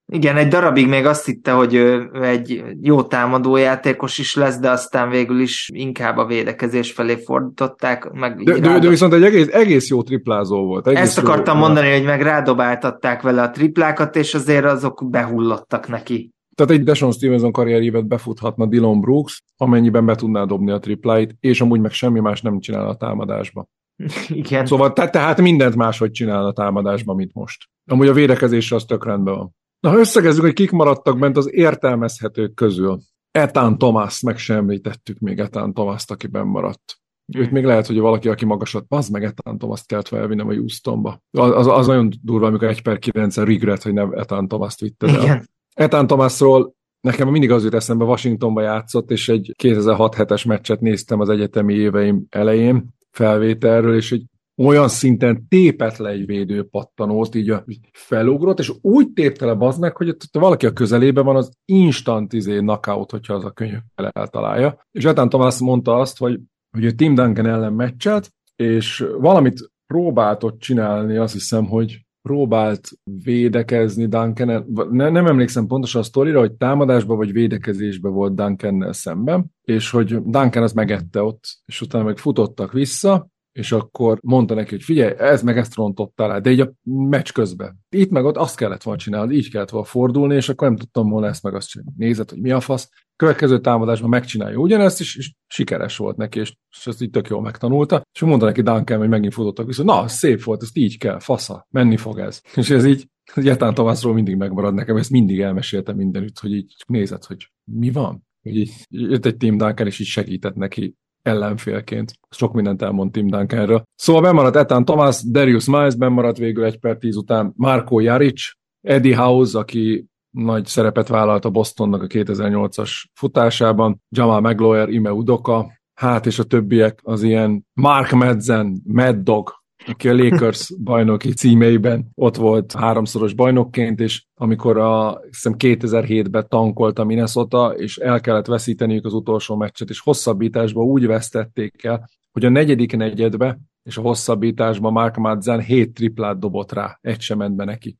Igen, egy darabig még azt hitte, hogy ő egy jó támadójátékos is lesz, de aztán végül is inkább a védekezés felé fordították. Meg de, de, de viszont egy egész, egész jó triplázó volt. Egész Ezt akartam jó, mondani, hogy meg rádobáltatták vele a triplákat, és azért azok behullottak neki. Tehát egy Deshaun Stevenson karrierjévet befuthatna Dillon Brooks, amennyiben be tudná dobni a tripláit, és amúgy meg semmi más nem csinál a támadásba. Igen. Szóval te, tehát mindent máshogy csinál a támadásban, mint most. Amúgy a védekezésre az tök rendben van. Na, ha összegezzük, hogy kik maradtak bent az értelmezhetők közül. Ethan Thomas, meg sem említettük még Ethan Thomas-t, aki benn maradt. Hmm. Őt még lehet, hogy valaki, aki magasat, az meg Ethan Thomas-t kellett felvinnem a Houstonba. Az, az, az nagyon durva, amikor egy per kilencen regret, hogy nem Ethan Thomas-t vitted el. Igen. Ethan Thomasról nekem mindig az jut eszembe, Washingtonba játszott, és egy kétezer-hat hetes meccset néztem az egyetemi éveim elején felvételről, és egy olyan szinten tépett le egy védőpattanót, így a felugrott, és úgy tépte le bazd meg, hogy ha valaki a közelében van, az instant izé knockout, hogyha az a könyvvel eltalálja. És Ethan Thomas mondta azt, hogy, hogy ő Tim Duncan ellen meccselt, és valamit próbált ott csinálni, azt hiszem, hogy próbált védekezni Duncan, ne, nem emlékszem pontosan a sztorira, hogy támadásban vagy védekezésben volt Duncannel szemben, és hogy Duncan az megette ott, és utána meg futottak vissza, és akkor mondta neki, hogy figyelj, ez meg ezt rontottál el, de így a meccs közben. Itt meg ott azt kellett volna csinálni, így kellett volna fordulni, és akkor nem tudtam volna ezt meg azt csinálni. Nézed, hogy mi a fasz. Következő támadásban megcsinálja ugyanezt, és, és sikeres volt neki, és, és ezt így tök jól megtanulta. És mondta neki Duncan, hogy megint futottak vissza, na, szép volt, ezt így kell, fasza, menni fog ez. És ez így, Ethan Thomasról mindig megmarad nekem, ezt mindig elmeséltem mindenütt, hogy így nézed, hogy mi van. Hogy így jött egy Tim Duncan, és így segített neki ellenfélként. Sok mindent elmond Tim Duncanről. Szóval bemaradt Ethan Thomas, Darius Miles bemaradt végül egy per tíz után, Marko Jaric, Eddie House, aki nagy szerepet vállalt a Bostonnak a kétezer-nyolcas futásában, Jamal Magloire, Ime Udoka, hát és a többiek az ilyen Mark Madsen, Mad Dog, aki a Lakers bajnoki címeiben ott volt háromszoros bajnokként, és amikor a hiszem kétezer-hétben tankolt a Minnesota, és el kellett veszíteniük az utolsó meccset, és hosszabbításban úgy vesztették el, hogy a negyedik negyedbe és a hosszabbításban Mark Madsen hét triplát dobott rá, egy sem ment be neki.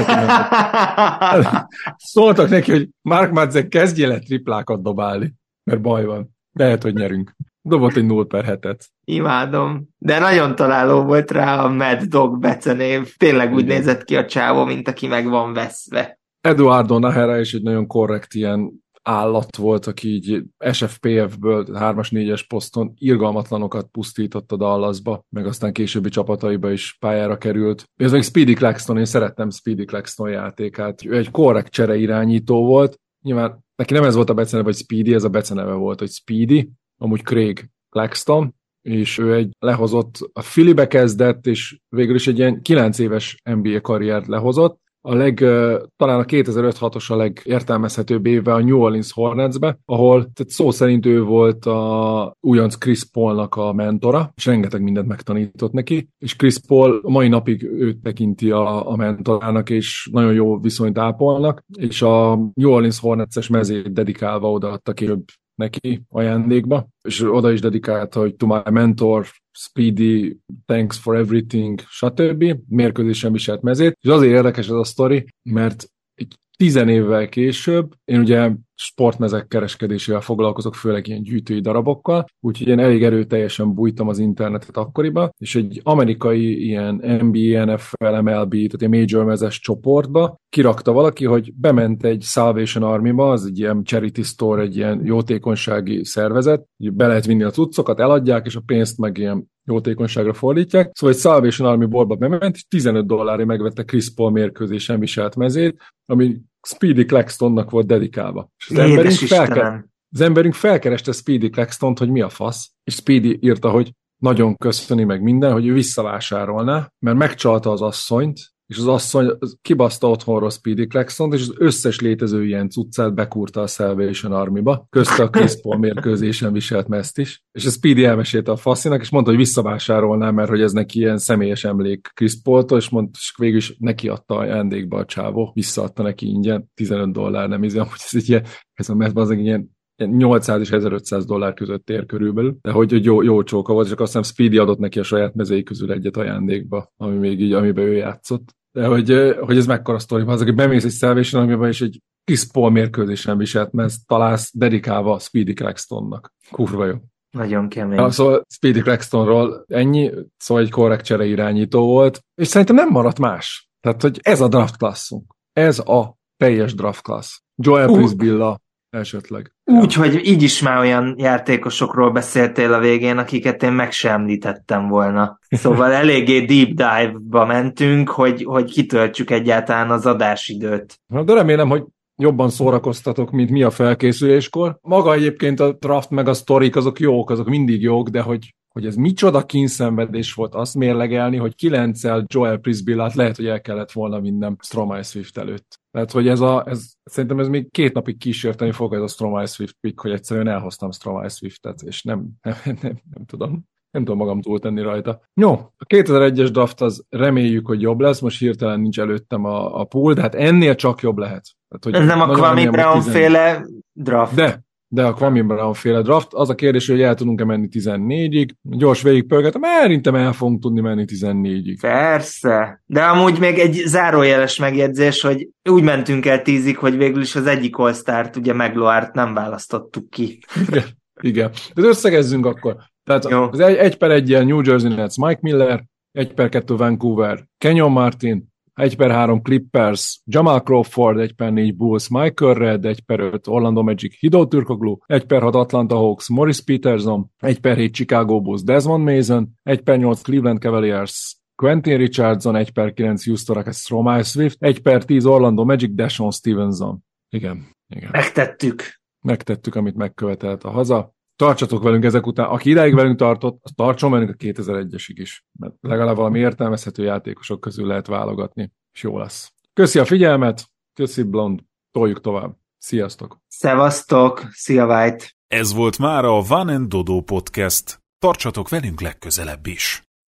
Szóltak neki, hogy Mark Madsen kezdje le triplákat dobálni, mert baj van. Lehet, hogy nyerünk. Dobott egy nulla per hetet. Imádom. De nagyon találó volt rá a Mad Dog becenév. Tényleg úgy Igen. nézett ki a csávó, mint aki meg van veszve. Eduardo Nahera is egy nagyon korrekt ilyen állat volt, aki így es ef pé ef-ből hármas, négyes poszton irgalmatlanokat pusztított a Dallasba, meg aztán későbbi csapataiba is pályára került. Ez meg Speedy Claxton, én szerettem Speedy Claxton játékát. Ő egy korrekt csereirányító volt. Nyilván neki nem ez volt a beceneve, hogy Speedy, ez a beceneve volt, hogy Speedy, amúgy Craig Claxton, és ő egy lehozott, a Phillybe kezdett, és végül is egy ilyen kilenc éves en bé á karriert lehozott. A leg, talán a kétezer-öt-hatos a legértelmezhetőbb éve a New Orleans Hornetsbe, ahol tehát szó szerint ő volt a újonc Chris Paulnak a mentora, és rengeteg mindent megtanított neki, és Chris Paul a mai napig őt tekinti a, a mentorának, és nagyon jó viszonyt ápolnak, és a New Orleans Hornets-es mezét dedikálva odaadta később neki ajándékba, és oda is dedikálta, hogy to my mentor, Speedy, thanks for everything, stb. Mérkőzésen viselt mezét. És azért érdekes ez a sztori, mert egy tizen évvel később, én ugye sportmezek kereskedésével foglalkozok, főleg ilyen gyűjtői darabokkal, úgyhogy én elég erőteljesen bújtam az internetet akkoriban, és egy amerikai ilyen en bé á, en ef el, em el bé, tehát egy major mezes csoportba kirakta valaki, hogy bement egy Salvation Army-ba, az egy ilyen charity store, egy ilyen jótékonysági szervezet, be lehet vinni a cuccokat, eladják, és a pénzt meg ilyen jótékonyságra fordítják. Szóval egy Salvation Army boltba bement, és tizenöt dollárért megvette Chris Paul mérkőzésen viselt mezét, ami Speedy Claxtonnak volt dedikálva. És az, emberünk felke- az emberünk felkereste Speedy Claxtont, hogy mi a fasz, és Speedy írta, hogy nagyon köszöni meg minden, hogy ő visszavásárolná, mert megcsalta az asszonyt, és az asszony kibaszta otthonról Speedy Claxtont, és az összes létező ilyen cuccát bekúrta a Salvation Army-ba, közte a Chris Paul mérkőzésen viselt mezt is, és a Speedy elmesélte a faszinak, és mondta, hogy visszavásárolná, mert hogy ez neki ilyen személyes emlék Chris Paultól, és mondta, és végül is neki adta ajándékba a csávó, visszaadta neki ingyen, tizenöt dollár, nem izé, hogy ez egy ilyen, ez a mert az egy ilyen nyolcszáz és ezerötszáz dollár között ér körülbelül, de hogy, hogy jó, jó csóka volt, és akkor azt hiszem Speedy adott neki a saját mezei közül egyet ajándékba, ami még így, amiben ő játszott. De hogy, hogy ez mekkora sztori, az, aki bemész egy Salvation Army-ba, és egy Chris Paul mérkőzésen viselt, mert ezt találsz dedikálva Speedy Claxtonnak. Kurva jó. Nagyon kemény. Ja, szóval Speedy Claxtonról ennyi, szóval egy korrekt csere irányító volt, és szerintem nem maradt más. Tehát, hogy ez a draft classunk. Ez a teljes draft class. Joel uh. Prisbilla esetleg. Úgy, ja. hogy így is már olyan játékosokról beszéltél a végén, akiket én meg sem említettem volna. Szóval eléggé deep dive-ba mentünk, hogy, hogy kitöltsük egyáltalán az adásidőt. De remélem, hogy jobban szórakoztatok, mint mi a felkészüléskor. Maga egyébként a draft meg a sztorik, azok jók, azok mindig jók, de hogy, hogy ez micsoda kínszenvedés volt azt mérlegelni, hogy kilenccel Joel Prisbillát lehet, hogy el kellett volna vinnem Stromae Swift előtt. Tehát, hogy ez a, ez, szerintem ez még két napig kísérteni fog ez a Stromae Swift pick, hogy egyszerűen elhoztam Stromae Swiftet, és nem, nem, nem, nem, nem tudom. Nem tudom magam túltenni rajta. Jó, a kétezer-egyes draft az reméljük, hogy jobb lesz, most hirtelen nincs előttem a, a pool, de hát ennél csak jobb lehet. Tehát, hogy ez nem a Kwame Brown-féle draft. De, de a Kwame Brown-féle draft. Az a kérdés, hogy el tudunk-e menni tizennégyig. Gyors végigpörgetem, szerintem el fogunk tudni menni tizennégyig. Persze, de amúgy még egy zárójeles megjegyzés, hogy úgy mentünk el tízig, hogy végül is az egyik All-Start, ugye Magloire-t nem választottuk ki. Igen, igen. De összegezzünk akkor. Tehát jó. Az egy, egy per egyen New Jersey Nets Mike Miller, egy per kettő Vancouver Kenyon Martin, egy per három Clippers Jamal Crawford, egy per négy Bulls Michael Redd, egy per öt Orlando Magic Hideo Turkoglu, egy per hat Atlanta Hawks Morris Peterson, egy per hét Chicago Bulls Desmond Mason, egy per nyolc Cleveland Cavaliers Quentin Richardson, egy per kilenc Houston Rockets Stromae Swift, egy per tíz Orlando Magic Deshaun Stevenson. Igen, igen. Megtettük. Megtettük, amit megkövetelt a haza. Tartsatok velünk ezek után. Aki idáig velünk tartott, az tartson velünk a kétezer-egyesig is. Mert legalább valami értelmezhető játékosok közül lehet válogatni, és jó lesz. Köszi a figyelmet, köszi Blond, toljuk tovább. Sziasztok! Szevasztok, szia White! Ez volt már a Van and Dodo Podcast. Tartsatok velünk legközelebb is!